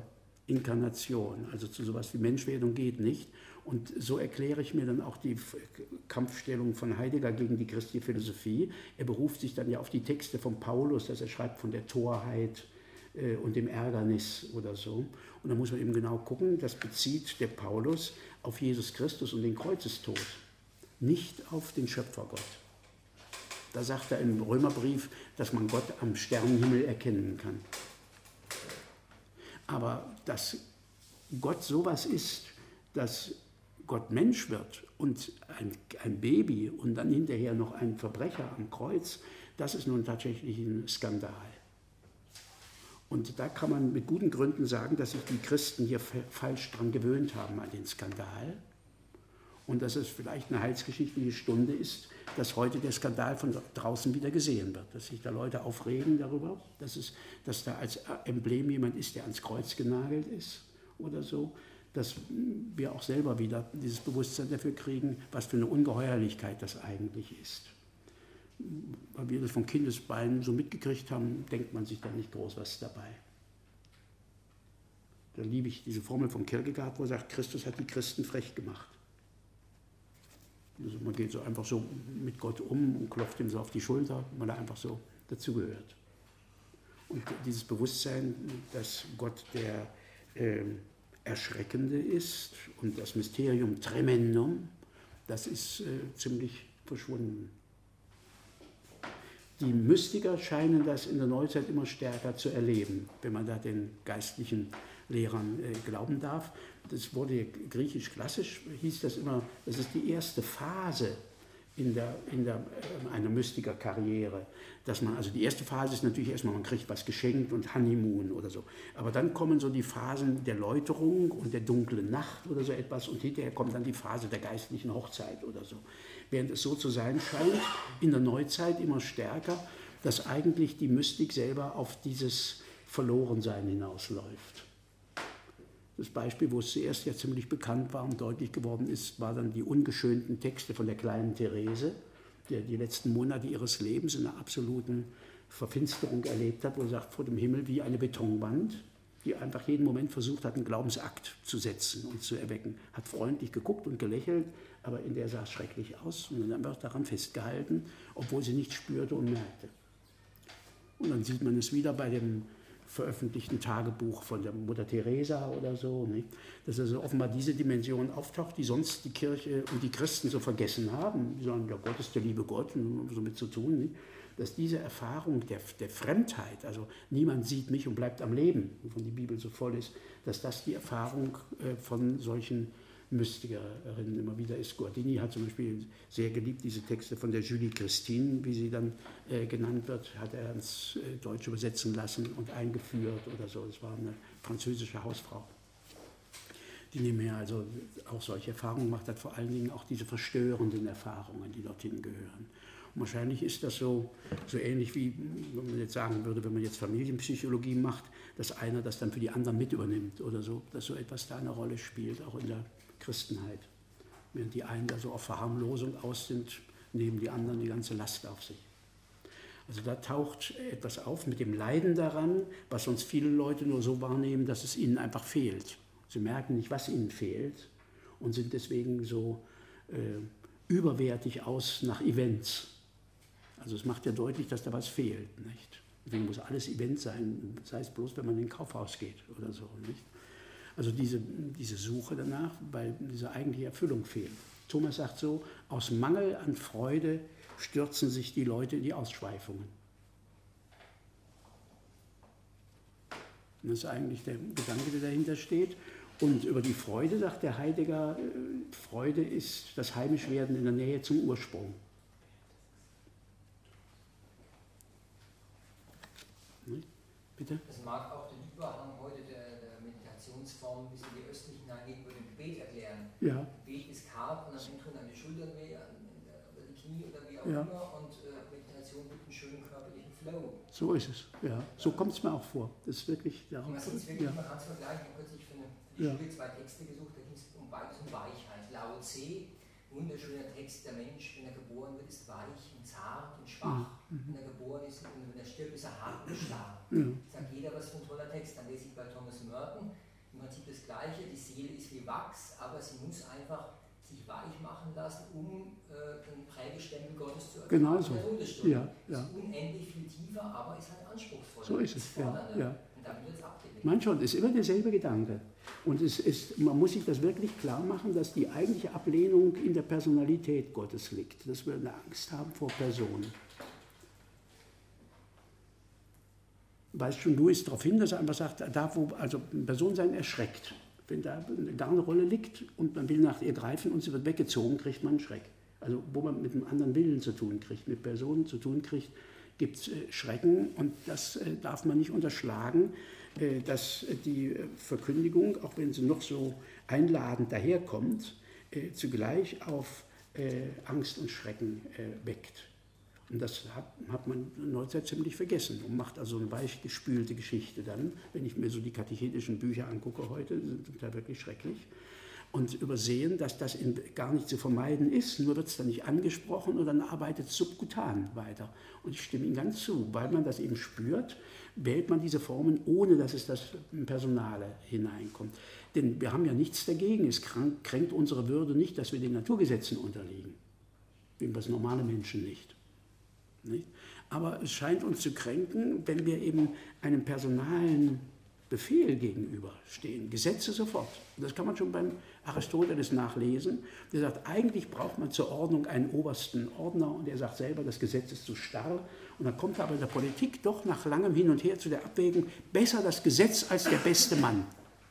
Inkarnation, also zu sowas wie Menschwerdung geht nicht. Und so erkläre ich mir dann auch die Kampfstellung von Heidegger gegen die christliche Philosophie. Er beruft sich dann ja auf die Texte von Paulus, dass er schreibt von der Torheit und dem Ärgernis oder so. Und da muss man eben genau gucken, das bezieht der Paulus auf Jesus Christus und den Kreuzestod, nicht auf den Schöpfergott. Da sagt er im Römerbrief, dass man Gott am Sternenhimmel erkennen kann. Aber dass Gott sowas ist, dass Gott Mensch wird und ein Baby und dann hinterher noch ein Verbrecher am Kreuz, das ist nun tatsächlich ein Skandal. Und da kann man mit guten Gründen sagen, dass sich die Christen hier falsch dran gewöhnt haben an den Skandal und dass es vielleicht eine heilsgeschichtliche Stunde ist, dass heute der Skandal von draußen wieder gesehen wird, dass sich da Leute aufregen darüber, dass da als Emblem jemand ist, der ans Kreuz genagelt ist oder so, dass wir auch selber wieder dieses Bewusstsein dafür kriegen, was für eine Ungeheuerlichkeit das eigentlich ist. Weil wir das von Kindesbeinen so mitgekriegt haben, denkt man sich da nicht groß was dabei. Da liebe ich diese Formel von Kierkegaard, wo er sagt, Christus hat die Christen frech gemacht. Also man geht so einfach so mit Gott um und klopft ihm so auf die Schulter, weil er einfach so dazugehört. Und dieses Bewusstsein, dass Gott der Erschreckende ist und das Mysterium Tremendum, das ist ziemlich verschwunden. Die Mystiker scheinen das in der Neuzeit immer stärker zu erleben, wenn man da den geistlichen Lehrern glauben darf. Das wurde griechisch klassisch, hieß das immer, das ist die erste Phase in einer Mystikerkarriere. Dass man, also die erste Phase ist natürlich erstmal, man kriegt was geschenkt und Honeymoon oder so. Aber dann kommen so die Phasen der Läuterung und der dunklen Nacht oder so etwas und hinterher kommt dann die Phase der geistlichen Hochzeit oder so. Während es so zu sein scheint, in der Neuzeit immer stärker, dass eigentlich die Mystik selber auf dieses Verlorensein hinausläuft. Das Beispiel, wo es zuerst ja ziemlich bekannt war und deutlich geworden ist, war dann die ungeschönten Texte von der kleinen Therese, die die letzten Monate ihres Lebens in einer absoluten Verfinsterung erlebt hat, wo sie sagt, vor dem Himmel wie eine Betonwand, die einfach jeden Moment versucht hat, einen Glaubensakt zu setzen und zu erwecken. Hat freundlich geguckt und gelächelt, aber in der sah es schrecklich aus und dann wird daran festgehalten, obwohl sie nichts spürte und merkte. Und dann sieht man es wieder bei dem veröffentlichten Tagebuch von der Mutter Teresa oder so, nicht? Dass also offenbar diese Dimension auftaucht, die sonst die Kirche und die Christen so vergessen haben. Die sagen, ja, Gott ist der liebe Gott und so mit zu tun, nicht? Dass diese Erfahrung der Fremdheit, also niemand sieht mich und bleibt am Leben, wovon die Bibel so voll ist, dass das die Erfahrung von solchen Mystikerinnen immer wieder ist. Guardini hat zum Beispiel sehr geliebt diese Texte von der Julie Christine, wie sie dann genannt wird, hat er ins Deutsche übersetzen lassen und eingeführt oder so. Das war eine französische Hausfrau, die nebenher also auch solche Erfahrungen macht, hat vor allen Dingen auch diese verstörenden Erfahrungen, die dorthin gehören. Und wahrscheinlich ist das so ähnlich wie, wenn man jetzt sagen würde, wenn man jetzt Familienpsychologie macht, dass einer das dann für die anderen mit übernimmt oder so, dass so etwas da eine Rolle spielt, auch in der Christenheit. Während die einen da so auf Verharmlosung aus sind, nehmen die anderen die ganze Last auf sich. Also da taucht etwas auf mit dem Leiden daran, was sonst viele Leute nur so wahrnehmen, dass es ihnen einfach fehlt. Sie merken nicht, was ihnen fehlt und sind deswegen so überwertig aus nach Events. Also es macht ja deutlich, dass da was fehlt, nicht? Deswegen muss alles Event sein, sei es bloß, wenn man in ein Kaufhaus geht oder so, nicht? Also diese Suche danach, weil diese eigentliche Erfüllung fehlt. Thomas sagt so, aus Mangel an Freude stürzen sich die Leute in die Ausschweifungen. Und das ist eigentlich der Gedanke, der dahinter steht. Und über die Freude sagt der Heidegger, Freude ist das Heimischwerden in der Nähe zum Ursprung. Bitte? Das mag auch den Überhang heute der Meditationsform bis in die östlichen hineingeht, über den Gebet erklären. Ja. Gebet ist hart und dann tun an die Schultern weh, oder die Knie oder wie auch Ja. immer und Meditation gibt einen schönen körperlichen Flow. So ist es, ja. So kommt es mir auch vor. Das ist wirklich darum. Man sieht es wirklich, Ja. man kann es vergleichen. Ich habe kürzlich für die Ja. Schule 2 Texte gesucht, da ging es um Weichheit. Lao Tse, wunderschöner Text, der Mensch, wenn er geboren wird, ist weich und zart und schwach. Wenn er geboren ist und wenn er stirbt, ist er hart und starr. Ja. Sagt jeder, was für ein toller Text. Dann lese ich bei Thomas Merton, im Prinzip das Gleiche. Die Seele ist wie Wachs, aber sie muss einfach sich weich machen lassen, um den Prägestempel Gottes zu erkennen. Genau so. Ja, ja. Ist unendlich viel tiefer, aber ist halt anspruchsvoller. So ist es. Ja, ja. Und damit wird es abgelehnt. Man schon, es ist immer derselbe Gedanke. Und man muss sich das wirklich klar machen, dass die eigentliche Ablehnung in der Personalität Gottes liegt. Dass wir eine Angst haben vor Personen. Weist schon Lewis darauf hin, dass er einfach sagt, da wo also Personensein erschreckt. Wenn da eine Rolle liegt und man will nach ihr greifen und sie wird weggezogen, kriegt man einen Schreck. Also wo man mit einem anderen Willen zu tun kriegt, mit Personen zu tun kriegt, gibt es Schrecken und das darf man nicht unterschlagen, dass die Verkündigung, auch wenn sie noch so einladend daherkommt, zugleich auf Angst und Schrecken weckt. Und das hat man in der Neuzeit ziemlich vergessen und macht also eine weichgespülte Geschichte dann, wenn ich mir so die katechetischen Bücher angucke heute, sind zum Teil wirklich schrecklich, und übersehen, dass das gar nicht zu vermeiden ist, nur wird es dann nicht angesprochen und dann arbeitet es subkutan weiter. Und ich stimme Ihnen ganz zu, weil man das eben spürt, wählt man diese Formen, ohne dass es das Personale hineinkommt. Denn wir haben ja nichts dagegen, es kränkt unsere Würde nicht, dass wir den Naturgesetzen unterliegen, wie das normale Menschen nicht. Nicht? Aber es scheint uns zu kränken, wenn wir eben einem personalen Befehl gegenüberstehen. Gesetze sofort. Das kann man schon beim Aristoteles nachlesen. Der sagt, eigentlich braucht man zur Ordnung einen obersten Ordner und er sagt selber, das Gesetz ist zu starr. Und dann kommt er aber in der Politik doch nach langem Hin und Her zu der Abwägung, besser das Gesetz als der beste Mann.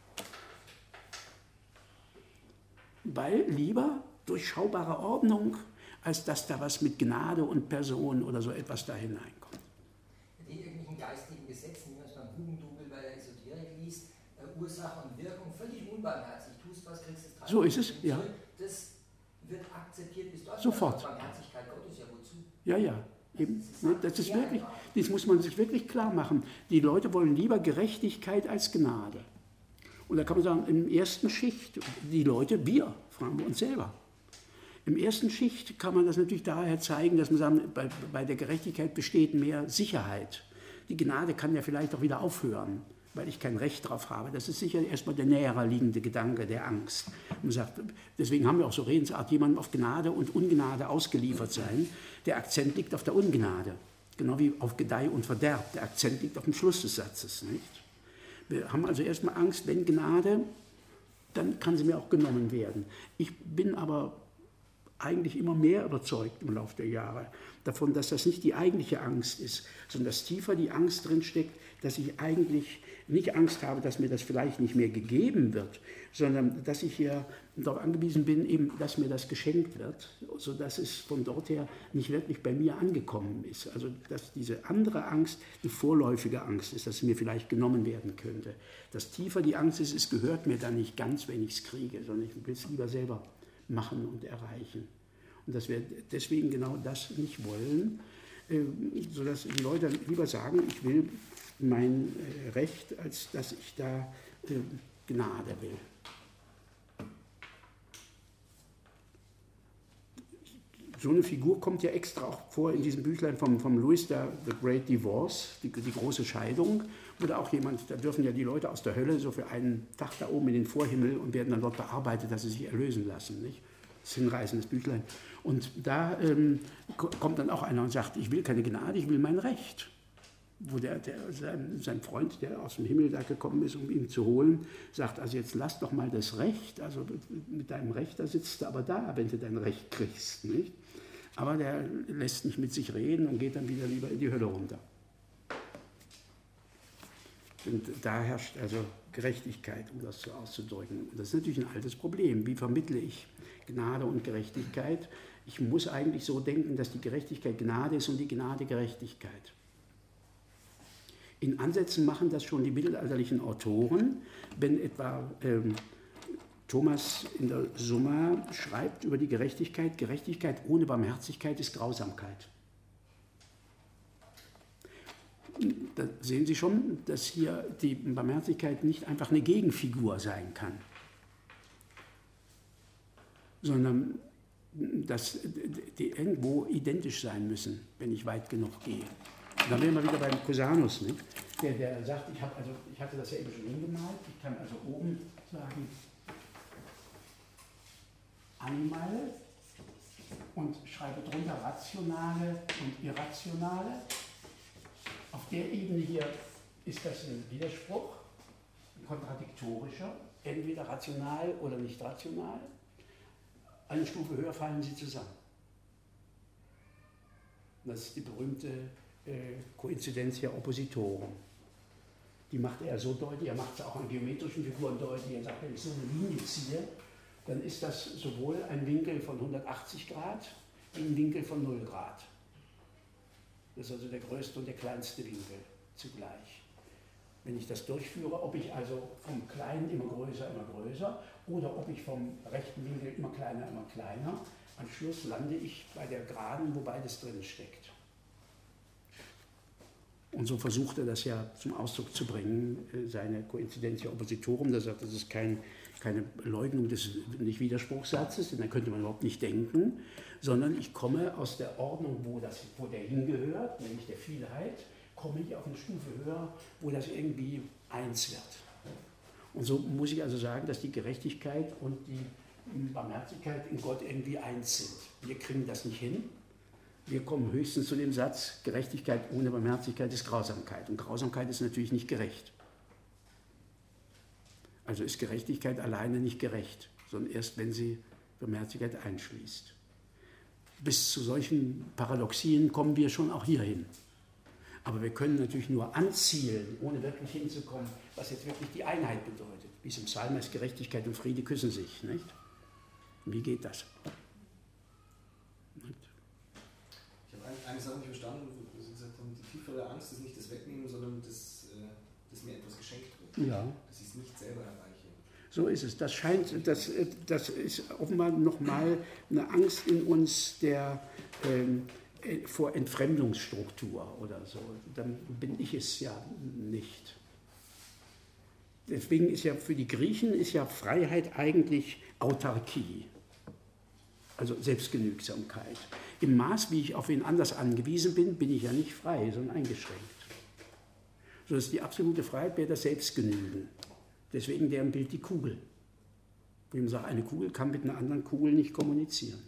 Weil lieber durchschaubare Ordnung, als dass da was mit Gnade und Person oder so etwas da hineinkommt. In irgendwelchen geistigen Gesetzen, wie man es beim Hugendubel bei der Esoterik liest, Ursache und Wirkung völlig unbarmherzig. Tust was, kriegst es dran. So ist es, ja. Das wird akzeptiert bis dort. Sofort. Barmherzigkeit Gottes, ja wozu? Ja, ja. Eben. Das ist wirklich, das muss man sich wirklich klar machen. Die Leute wollen lieber Gerechtigkeit als Gnade. Und da kann man sagen, im ersten Schicht, die Leute, wir, fragen wir uns selber. Im ersten Schicht kann man das natürlich daher zeigen, dass man sagt, bei der Gerechtigkeit besteht mehr Sicherheit. Die Gnade kann ja vielleicht auch wieder aufhören, weil ich kein Recht darauf habe. Das ist sicher erstmal der näher liegende Gedanke der Angst. Man sagt, deswegen haben wir auch so Redensart, jemandem auf Gnade und Ungnade ausgeliefert sein. Der Akzent liegt auf der Ungnade, genau wie auf Gedeih und Verderb. Der Akzent liegt auf dem Schluss des Satzes. Nicht? Wir haben also erstmal Angst, wenn Gnade, dann kann sie mir auch genommen werden. Ich bin aber eigentlich immer mehr überzeugt im Laufe der Jahre davon, dass das nicht die eigentliche Angst ist, sondern dass tiefer die Angst drin steckt, dass ich eigentlich nicht Angst habe, dass mir das vielleicht nicht mehr gegeben wird, sondern dass ich ja darauf angewiesen bin, eben, dass mir das geschenkt wird, sodass es von dort her nicht wirklich bei mir angekommen ist. Also dass diese andere Angst eine vorläufige Angst ist, dass es mir vielleicht genommen werden könnte. Dass tiefer die Angst ist, es gehört mir dann nicht ganz, wenn ich es kriege, sondern ich will es lieber selber machen und erreichen. Und dass wir deswegen genau das nicht wollen, sodass die Leute lieber sagen, ich will mein Recht, als dass ich da Gnade will. So eine Figur kommt ja extra auch vor in diesem Büchlein vom Lewis, The Great Divorce, die große Scheidung. Oder auch jemand, da dürfen ja die Leute aus der Hölle so für einen Tag da oben in den Vorhimmel und werden dann dort bearbeitet, dass sie sich erlösen lassen. Nicht? Das ist ein hinreißendes Büchlein. Und da kommt dann auch einer und sagt, ich will keine Gnade, ich will mein Recht. Wo sein Freund, der aus dem Himmel da gekommen ist, um ihn zu holen, sagt, also jetzt lass doch mal das Recht, also mit deinem Recht, da sitzt du aber da, wenn du dein Recht kriegst. Nicht? Aber der lässt nicht mit sich reden und geht dann wieder lieber in die Hölle runter. Und da herrscht also Gerechtigkeit, um das so auszudrücken. Und das ist natürlich ein altes Problem. Wie vermittle ich Gnade und Gerechtigkeit? Ich muss eigentlich so denken, dass die Gerechtigkeit Gnade ist und die Gnade Gerechtigkeit. In Ansätzen machen das schon die mittelalterlichen Autoren, wenn etwa Thomas in der Summa schreibt über die Gerechtigkeit, Gerechtigkeit ohne Barmherzigkeit ist Grausamkeit. Da sehen Sie schon, dass hier die Barmherzigkeit nicht einfach eine Gegenfigur sein kann, sondern dass die irgendwo identisch sein müssen, wenn ich weit genug gehe. Da wären wir wieder beim Cusanus. Nicht? der sagt, ich hatte das ja eben schon hingemalt, ich kann also oben sagen Animal und schreibe drunter rationale und irrationale. Auf der Ebene hier ist das ein Widerspruch, ein kontradiktorischer, entweder rational oder nicht rational. Eine Stufe höher fallen sie zusammen. Das ist die berühmte Coincidentia oppositorum. Die macht er so deutlich, er macht es auch an geometrischen Figuren deutlich. Er sagt, wenn ich so eine Linie ziehe, dann ist das sowohl ein Winkel von 180 Grad wie ein Winkel von 0 Grad. Das ist also der größte und der kleinste Winkel zugleich. Wenn ich das durchführe, ob ich also vom Kleinen immer größer oder ob ich vom rechten Winkel immer kleiner, am Schluss lande ich bei der Geraden, wo beides drin steckt. Und so versucht er das ja zum Ausdruck zu bringen, seine Coincidentia oppositorum. Da sagt, das ist keine Leugnung des Nicht-Widerspruchssatzes, denn da könnte man überhaupt nicht denken, sondern ich komme aus der Ordnung, wo der hingehört, nämlich der Vielheit, komme ich auf eine Stufe höher, wo das irgendwie eins wird. Und so muss ich also sagen, dass die Gerechtigkeit und die Barmherzigkeit in Gott irgendwie eins sind. Wir kriegen das nicht hin. Wir kommen höchstens zu dem Satz, Gerechtigkeit ohne Barmherzigkeit ist Grausamkeit. Und Grausamkeit ist natürlich nicht gerecht. Also ist Gerechtigkeit alleine nicht gerecht, sondern erst, wenn sie Barmherzigkeit einschließt. Bis zu solchen Paradoxien kommen wir schon auch hierhin. Aber wir können natürlich nur anzielen, ohne wirklich hinzukommen, was jetzt wirklich die Einheit bedeutet. Wie es im Psalm heißt, Gerechtigkeit und Friede küssen sich. Nicht? Wie geht das? Nicht? Ich habe eine Sache nicht verstanden, wo Sie gesagt haben, die tiefere Angst ist nicht das Wegnehmen, sondern dass mir etwas geschenkt wird. Ja. Dass ich es nicht selber erreiche. So ist es. Das ist offenbar nochmal eine Angst in uns vor Entfremdungsstruktur oder so. Dann bin ich es ja nicht. Deswegen ist ja für die Griechen Freiheit eigentlich Autarkie, also Selbstgenügsamkeit. Im Maß, wie ich auf wen anders angewiesen bin, bin ich ja nicht frei, sondern eingeschränkt. So dass die absolute Freiheit wäre das Selbstgenügen. Deswegen deren Bild die Kugel. Wo ich sage, eine Kugel kann mit einer anderen Kugel nicht kommunizieren.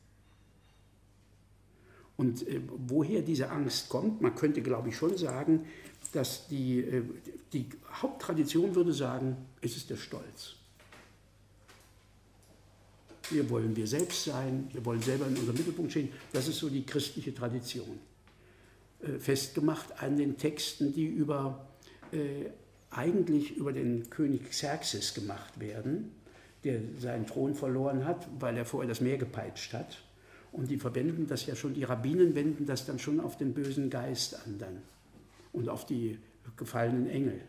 Und woher diese Angst kommt, man könnte, glaube ich, schon sagen, dass die Haupttradition würde sagen, es ist der Stolz. Wir wollen wir selbst sein, wir wollen selber in unserem Mittelpunkt stehen. Das ist so die christliche Tradition. Festgemacht an den Texten, die eigentlich über den König Xerxes gemacht werden, der seinen Thron verloren hat, weil er vorher das Meer gepeitscht hat. Und die verwenden das ja schon, die Rabbinen wenden das dann schon auf den bösen Geist an dann und auf die gefallenen Engel.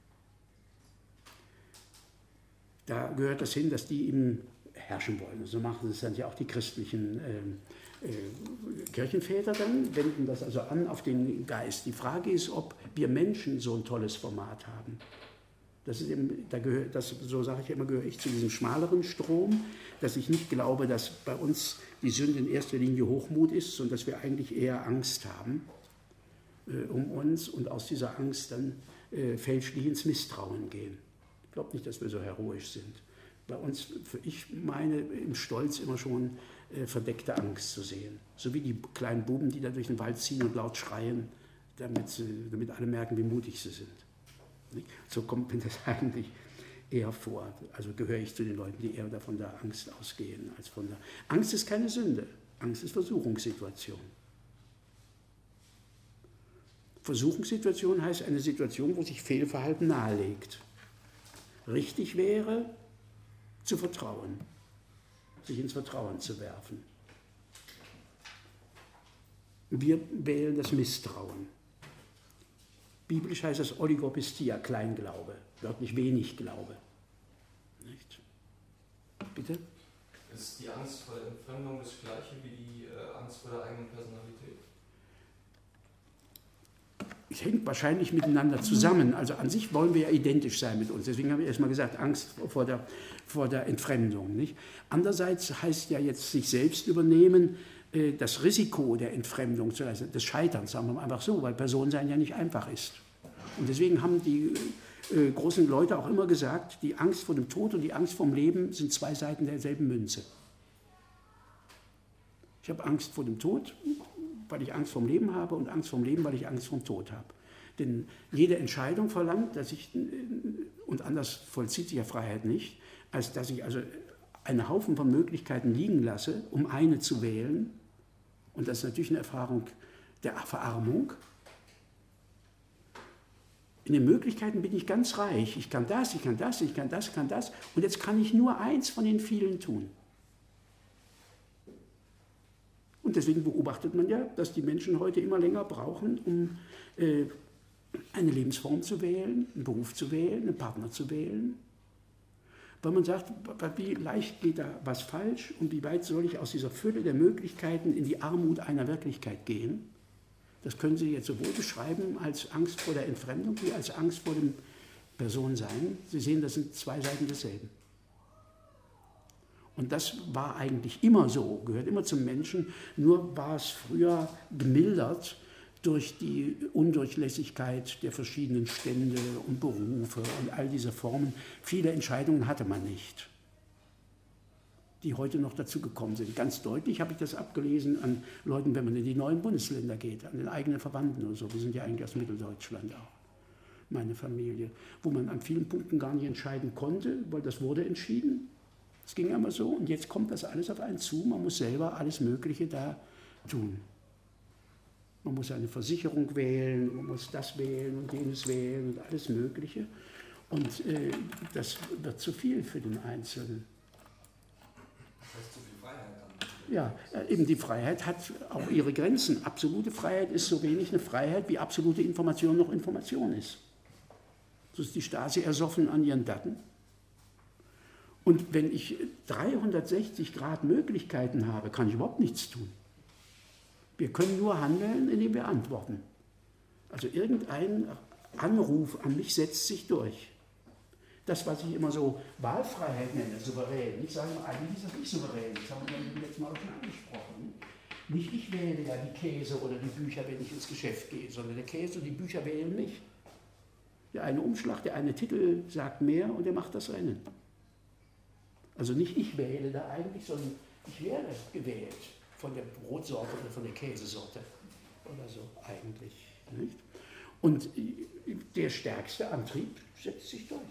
Da gehört das hin, dass die ihm herrschen wollen. So machen es dann ja auch die christlichen Kirchenväter dann, wenden das also an auf den Geist. Die Frage ist, ob wir Menschen so ein tolles Format haben. Das ist eben, so sage ich immer, gehöre ich zu diesem schmaleren Strom, dass ich nicht glaube, dass bei uns die Sünde in erster Linie Hochmut ist, sondern dass wir eigentlich eher Angst haben um uns und aus dieser Angst dann fälschlich ins Misstrauen gehen. Ich glaube nicht, dass wir so heroisch sind. Bei uns, ich meine im Stolz immer schon verdeckte Angst zu sehen. So wie die kleinen Buben, die da durch den Wald ziehen und laut schreien, damit alle merken, wie mutig sie sind. So kommt mir das eigentlich eher vor. Also gehöre ich zu den Leuten, die eher von der Angst ausgehen. Als von der Angst ist keine Sünde. Angst ist Versuchungssituation. Versuchungssituation heißt eine Situation, wo sich Fehlverhalten nahelegt. Richtig wäre, zu vertrauen, sich ins Vertrauen zu werfen. Wir wählen das Misstrauen. Biblisch heißt das Oligopistia, Kleinglaube, wörtlich wenig Glaube. Nicht? Bitte? Ist die Angst vor der Entfremdung das gleiche wie die Angst vor der eigenen Personalität? Es hängt wahrscheinlich miteinander zusammen. Also an sich wollen wir ja identisch sein mit uns. Deswegen habe ich erstmal gesagt, Angst vor der Entfremdung. Nicht? Andererseits heißt ja jetzt sich selbst übernehmen, das Risiko der Entfremdung, des Scheiterns, sagen wir mal einfach so, weil Personensein ja nicht einfach ist. Und deswegen haben die großen Leute auch immer gesagt, die Angst vor dem Tod und die Angst vor dem Leben sind zwei Seiten derselben Münze. Ich habe Angst vor dem Tod, weil ich Angst vor dem Leben habe, und Angst vor dem Leben, weil ich Angst vor dem Tod habe. Denn jede Entscheidung verlangt, dass ich, und anders vollzieht sich ja Freiheit nicht, als dass ich also einen Haufen von Möglichkeiten liegen lasse, um eine zu wählen. Und das ist natürlich eine Erfahrung der Verarmung. In den Möglichkeiten bin ich ganz reich. Ich kann das, ich kann das, ich kann das, ich kann das. Und jetzt kann ich nur eins von den vielen tun. Und deswegen beobachtet man ja, dass die Menschen heute immer länger brauchen, um eine Lebensform zu wählen, einen Beruf zu wählen, einen Partner zu wählen. Weil man sagt, wie leicht geht da was falsch und wie weit soll ich aus dieser Fülle der Möglichkeiten in die Armut einer Wirklichkeit gehen? Das können Sie jetzt sowohl beschreiben als Angst vor der Entfremdung wie als Angst vor dem Personensein. Sie sehen, das sind zwei Seiten desselben. Und das war eigentlich immer so, gehört immer zum Menschen, nur war es früher gemildert durch die Undurchlässigkeit der verschiedenen Stände und Berufe und all diese Formen. Viele Entscheidungen hatte man nicht, die heute noch dazugekommen sind. Ganz deutlich habe ich das abgelesen an Leuten, wenn man in die neuen Bundesländer geht, an den eigenen Verwandten oder so. Wir sind ja eigentlich aus Mitteldeutschland auch, meine Familie, wo man an vielen Punkten gar nicht entscheiden konnte, weil das wurde entschieden. Es ging immer so, und jetzt kommt das alles auf einen zu. Man muss selber alles Mögliche da tun. Man muss eine Versicherung wählen, man muss das wählen und jenes wählen und alles Mögliche. Und das wird zu viel für den Einzelnen. Das heißt, zu viel Freiheit dann. Ja, eben die Freiheit hat auch ihre Grenzen. Absolute Freiheit ist so wenig eine Freiheit, wie absolute Information noch Information ist. So ist die Stasi ersoffen an ihren Daten. Und wenn ich 360 Grad Möglichkeiten habe, kann ich überhaupt nichts tun. Wir können nur handeln, indem wir antworten. Also irgendein Anruf an mich setzt sich durch. Das, was ich immer so Wahlfreiheit nenne, souverän. Ich sage mal, eigentlich ist das nicht souverän. Das haben wir jetzt mal schon angesprochen. Nicht ich wähle ja die Käse oder die Bücher, wenn ich ins Geschäft gehe, sondern der Käse und die Bücher wählen mich. Der eine Umschlag, der eine Titel sagt mehr und der macht das Rennen. Also nicht ich wähle da eigentlich, sondern ich werde gewählt von der Brotsorte oder von der Käsesorte oder so eigentlich. Nicht? Und der stärkste Antrieb setzt sich durch.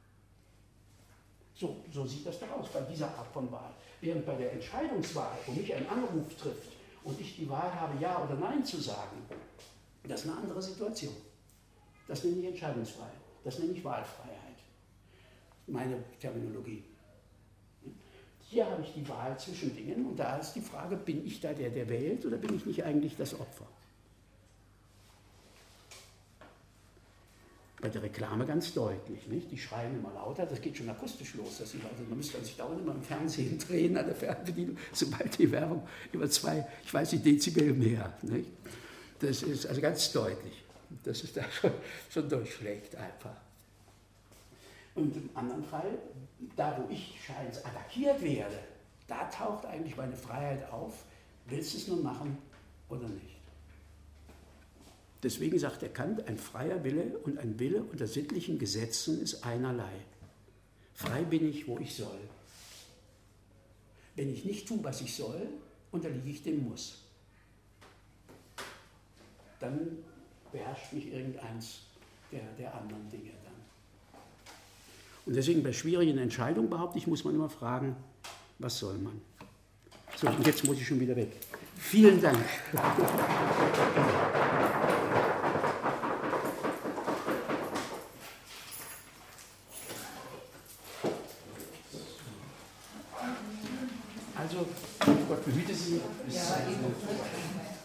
So sieht das doch aus bei dieser Art von Wahl. Während bei der Entscheidungswahl, wo mich ein Anruf trifft und ich die Wahl habe, Ja oder Nein zu sagen, das ist eine andere Situation. Das nenne ich Entscheidungsfreiheit. Das nenne ich Wahlfreiheit. Meine Terminologie. Hier habe ich die Wahl zwischen Dingen und da ist die Frage, bin ich da der wählt oder bin ich nicht eigentlich das Opfer? Bei der Reklame ganz deutlich, nicht? Die schreien immer lauter, das geht schon akustisch los. Also man müsste sich dauernd immer im Fernsehen drehen, an der Fernbedienung, sobald die Werbung über 2, ich weiß nicht, Dezibel mehr. Nicht? Das ist also ganz deutlich, dass es da schon durchschlägt einfach. Und im anderen Fall, da wo ich scheint attackiert werde, da taucht eigentlich meine Freiheit auf, willst du es nur machen oder nicht? Deswegen sagt der Kant, ein freier Wille und ein Wille unter sittlichen Gesetzen ist einerlei. Frei bin ich, wo ich soll. Wenn ich nicht tue, was ich soll, unterliege ich dem Muss. Dann beherrscht mich irgendeins der anderen Dinge dann. Und deswegen bei schwierigen Entscheidungen, behaupte ich, muss man immer fragen, was soll man? So, und jetzt muss ich schon wieder weg. Vielen Dank. Also, Gott behüte Sie. Bis